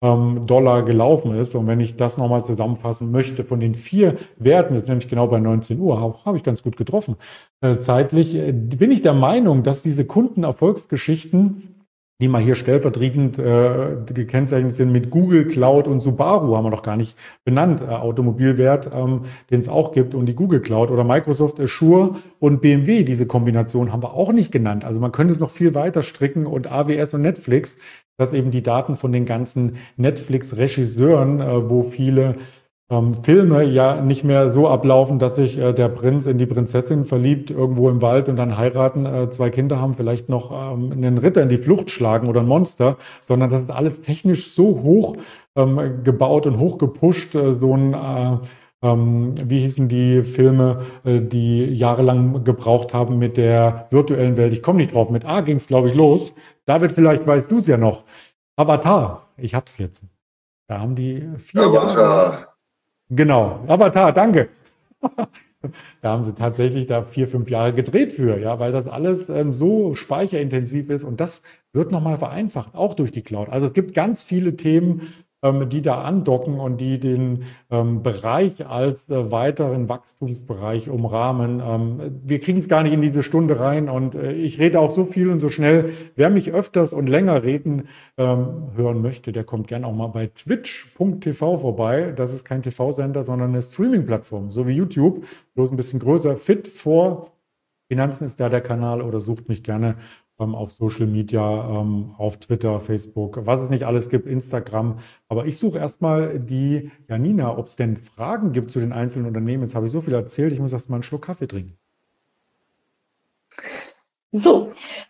gelaufen ist. Und wenn ich das nochmal zusammenfassen möchte, von den 4 Werten, das ist nämlich genau bei 19 Uhr, habe ich ganz gut getroffen. Zeitlich bin ich der Meinung, dass diese Kundenerfolgsgeschichten, die mal hier stellvertretend gekennzeichnet sind mit Google, Cloud und Subaru, haben wir noch gar nicht benannt, Automobilwert, den es auch gibt, und die Google Cloud oder Microsoft Azure und BMW, diese Kombination haben wir auch nicht genannt. Also man könnte es noch viel weiter stricken und AWS und Netflix, dass eben die Daten von den ganzen Netflix-Regisseuren, wo viele Filme ja nicht mehr so ablaufen, dass sich der Prinz in die Prinzessin verliebt, irgendwo im Wald und dann heiraten, 2 Kinder haben, vielleicht noch einen Ritter in die Flucht schlagen oder ein Monster, sondern das ist alles technisch so hoch gebaut und hoch gepusht, so ein wie hießen die Filme, die jahrelang gebraucht haben mit der virtuellen Welt? Ich komme nicht drauf. Mit A ging es, glaube ich, los. David, vielleicht weißt du es ja noch. Avatar. Ich hab's jetzt. Da haben die 4 Jahre. Genau, Avatar, danke. Da haben sie tatsächlich 4, 5 Jahre gedreht für, ja, weil das alles so speicherintensiv ist und das wird nochmal vereinfacht, auch durch die Cloud. Also es gibt ganz viele Themen, die da andocken und die den Bereich als weiteren Wachstumsbereich umrahmen. Wir kriegen es gar nicht in diese Stunde rein und ich rede auch so viel und so schnell. Wer mich öfters und länger reden hören möchte, der kommt gerne auch mal bei twitch.tv vorbei. Das ist kein TV-Sender, sondern eine Streaming-Plattform, so wie YouTube, bloß ein bisschen größer. Fit for Finanzen ist da der Kanal oder sucht mich gerne auf Social Media, auf Twitter, Facebook, was es nicht alles gibt, Instagram. Aber ich suche erstmal die Janina, ob es denn Fragen gibt zu den einzelnen Unternehmen. Jetzt habe ich so viel erzählt, ich muss erst mal einen Schluck Kaffee trinken.
So,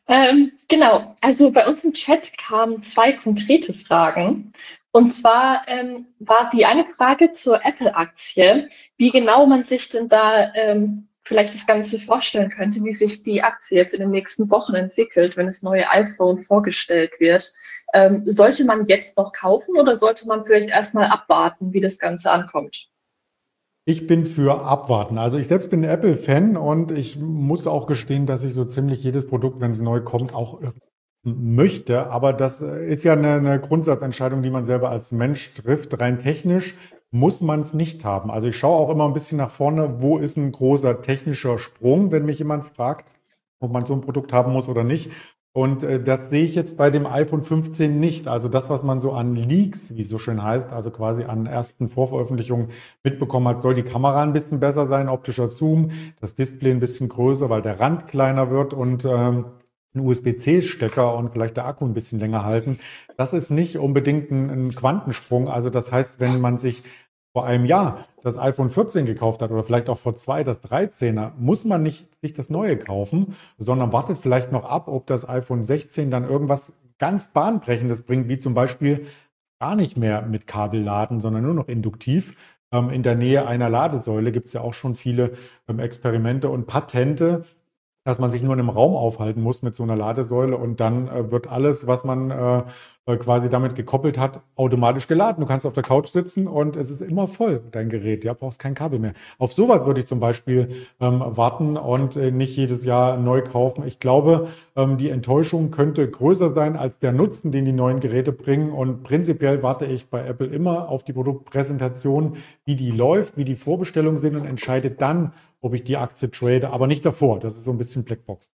genau. Also bei uns im Chat kamen 2 konkrete Fragen. Und zwar war die eine Frage zur Apple-Aktie, wie genau man sich denn da vielleicht das Ganze vorstellen könnte, wie sich die Aktie jetzt in den nächsten Wochen entwickelt, wenn das neue iPhone vorgestellt wird. Sollte man jetzt noch kaufen oder sollte man vielleicht erstmal abwarten, wie das Ganze ankommt?
Ich bin für abwarten. Also ich selbst bin Apple-Fan und ich muss auch gestehen, dass ich so ziemlich jedes Produkt, wenn es neu kommt, auch möchte. Aber das ist ja eine Grundsatzentscheidung, die man selber als Mensch trifft. Rein technisch muss man es nicht haben. Also ich schaue auch immer ein bisschen nach vorne, wo ist ein großer technischer Sprung, wenn mich jemand fragt, ob man so ein Produkt haben muss oder nicht. Und das sehe ich jetzt bei dem iPhone 15 nicht. Also das, was man so an Leaks, wie es so schön heißt, also quasi an ersten Vorveröffentlichungen mitbekommen hat, soll die Kamera ein bisschen besser sein, optischer Zoom, das Display ein bisschen größer, weil der Rand kleiner wird und ein USB-C-Stecker und vielleicht der Akku ein bisschen länger halten. Das ist nicht unbedingt ein Quantensprung. Also das heißt, wenn man sich vor einem Jahr das iPhone 14 gekauft hat oder vielleicht auch vor 2 das 13er, muss man nicht sich das neue kaufen, sondern wartet vielleicht noch ab, ob das iPhone 16 dann irgendwas ganz Bahnbrechendes bringt, wie zum Beispiel gar nicht mehr mit Kabel laden, sondern nur noch induktiv. In der Nähe einer Ladesäule gibt es ja auch schon viele Experimente und Patente, dass man sich nur in einem Raum aufhalten muss mit so einer Ladesäule und dann wird alles, was man quasi damit gekoppelt hat, automatisch geladen. Du kannst auf der Couch sitzen und es ist immer voll, dein Gerät. Ja, brauchst kein Kabel mehr. Auf sowas würde ich zum Beispiel warten und nicht jedes Jahr neu kaufen. Ich glaube, die Enttäuschung könnte größer sein als der Nutzen, den die neuen Geräte bringen. Und prinzipiell warte ich bei Apple immer auf die Produktpräsentation, wie die läuft, wie die Vorbestellungen sind und entscheide dann, ob ich die Aktie trade, aber nicht davor. Das ist so ein bisschen Blackbox.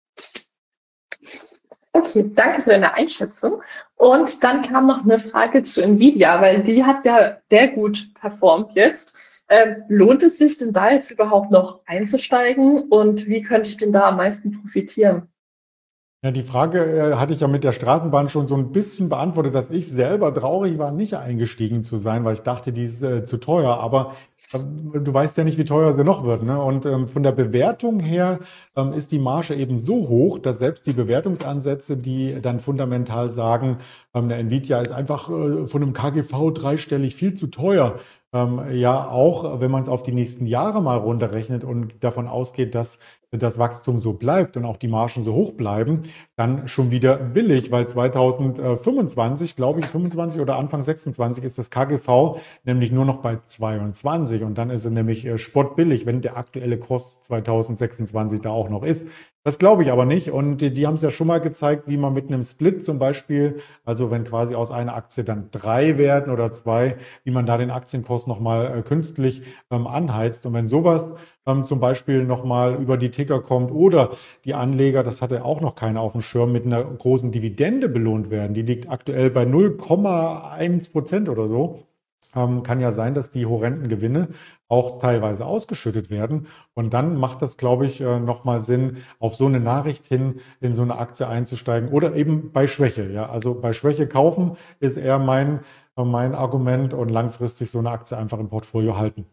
Okay, danke für deine Einschätzung. Und dann kam noch eine Frage zu Nvidia, weil die hat ja sehr gut performt jetzt. Lohnt es sich denn da jetzt überhaupt noch einzusteigen und wie könnte ich denn da am meisten profitieren?
Ja, die Frage hatte ich ja mit der Straßenbahn schon so ein bisschen beantwortet, dass ich selber traurig war, nicht eingestiegen zu sein, weil ich dachte, die ist zu teuer. Aber du weißt ja nicht, wie teuer sie noch wird, ne? Und von der Bewertung her ist die Marge eben so hoch, dass selbst die Bewertungsansätze, die dann fundamental sagen, der Nvidia ist einfach von einem KGV dreistellig viel zu teuer, ja auch, wenn man es auf die nächsten Jahre mal runterrechnet und davon ausgeht, dass das Wachstum so bleibt und auch die Margen so hoch bleiben, dann schon wieder billig, weil 2025, glaube ich, 25 oder Anfang 26 ist das KGV nämlich nur noch bei 22 und dann ist es nämlich spottbillig, wenn der aktuelle Kurs 2026 da auch noch ist. Das glaube ich aber nicht und die haben es ja schon mal gezeigt, wie man mit einem Split zum Beispiel, also wenn quasi aus einer Aktie dann 3 werden oder 2, wie man da den Aktienkurs nochmal künstlich anheizt und wenn sowas zum Beispiel nochmal über die Ticker kommt oder die Anleger, das hatte auch noch keiner auf dem Schirm, mit einer großen Dividende belohnt werden. Die liegt aktuell bei 0,1% oder so. Kann ja sein, dass die horrenden Gewinne auch teilweise ausgeschüttet werden. Und dann macht das, glaube ich, nochmal Sinn, auf so eine Nachricht hin in so eine Aktie einzusteigen oder eben bei Schwäche. Ja, also bei Schwäche kaufen ist eher mein Argument und langfristig so eine Aktie einfach im Portfolio halten.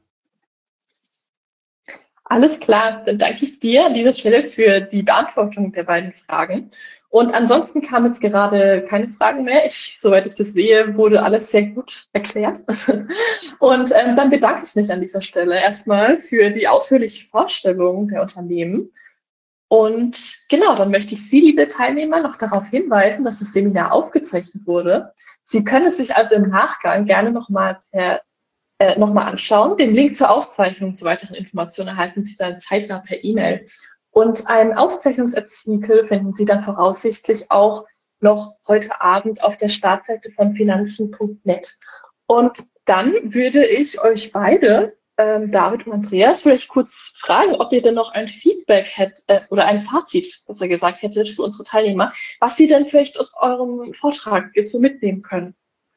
Alles klar, dann danke ich dir an dieser Stelle für die Beantwortung der beiden Fragen. Und ansonsten kam jetzt gerade keine Fragen mehr. Soweit ich das sehe, wurde alles sehr gut erklärt. Und dann bedanke ich mich an dieser Stelle erstmal für die ausführliche Vorstellung der Unternehmen. Und genau, dann möchte ich Sie, liebe Teilnehmer, noch darauf hinweisen, dass das Seminar aufgezeichnet wurde. Sie können es sich also im Nachgang gerne nochmal anschauen. Den Link zur Aufzeichnung zu weiteren Informationen erhalten Sie dann zeitnah per E-Mail. Und einen Aufzeichnungsartikel finden Sie dann voraussichtlich auch noch heute Abend auf der Startseite von finanzen.net. Und dann würde ich euch beide, David und Andreas, vielleicht kurz fragen, ob ihr denn noch ein Feedback hättet oder ein Fazit, besser gesagt, hättet für unsere Teilnehmer, was sie denn vielleicht aus eurem Vortrag jetzt so mitnehmen können.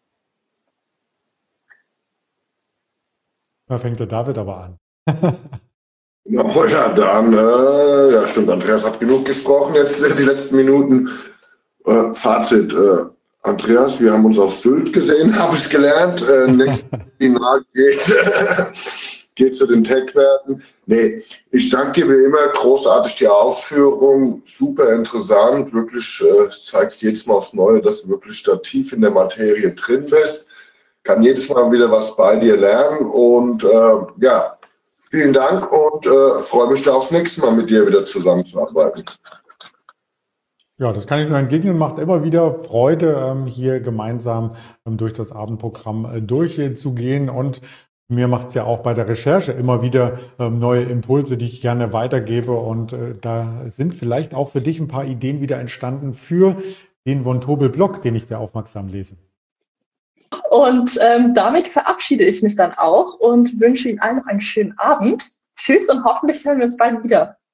Da fängt der David aber an.
Ja, dann, ja stimmt, Andreas hat genug gesprochen jetzt die letzten Minuten. Fazit, Andreas, wir haben uns auf Sylt gesehen, habe ich gelernt. Nächstes Seminar geht zu den Tech-Werten. Nee, ich danke dir wie immer, großartig die Ausführung, super interessant, wirklich zeigst jedes Mal aufs Neue, dass du wirklich da tief in der Materie drin bist. Kann jedes Mal wieder was bei dir lernen und ja, vielen Dank und freue mich da aufs nächste Mal mit dir wieder zusammenzuarbeiten.
Ja, das kann ich nur entgegnen. Macht immer wieder Freude, hier gemeinsam durch das Abendprogramm durchzugehen. Und mir macht es ja auch bei der Recherche immer wieder neue Impulse, die ich gerne weitergebe. Und da sind vielleicht auch für dich ein paar Ideen wieder entstanden für den Von Tobel-Blog, den ich sehr aufmerksam lese.
Und damit verabschiede ich mich dann auch und wünsche Ihnen allen noch einen schönen Abend. Tschüss und hoffentlich hören wir uns bald wieder.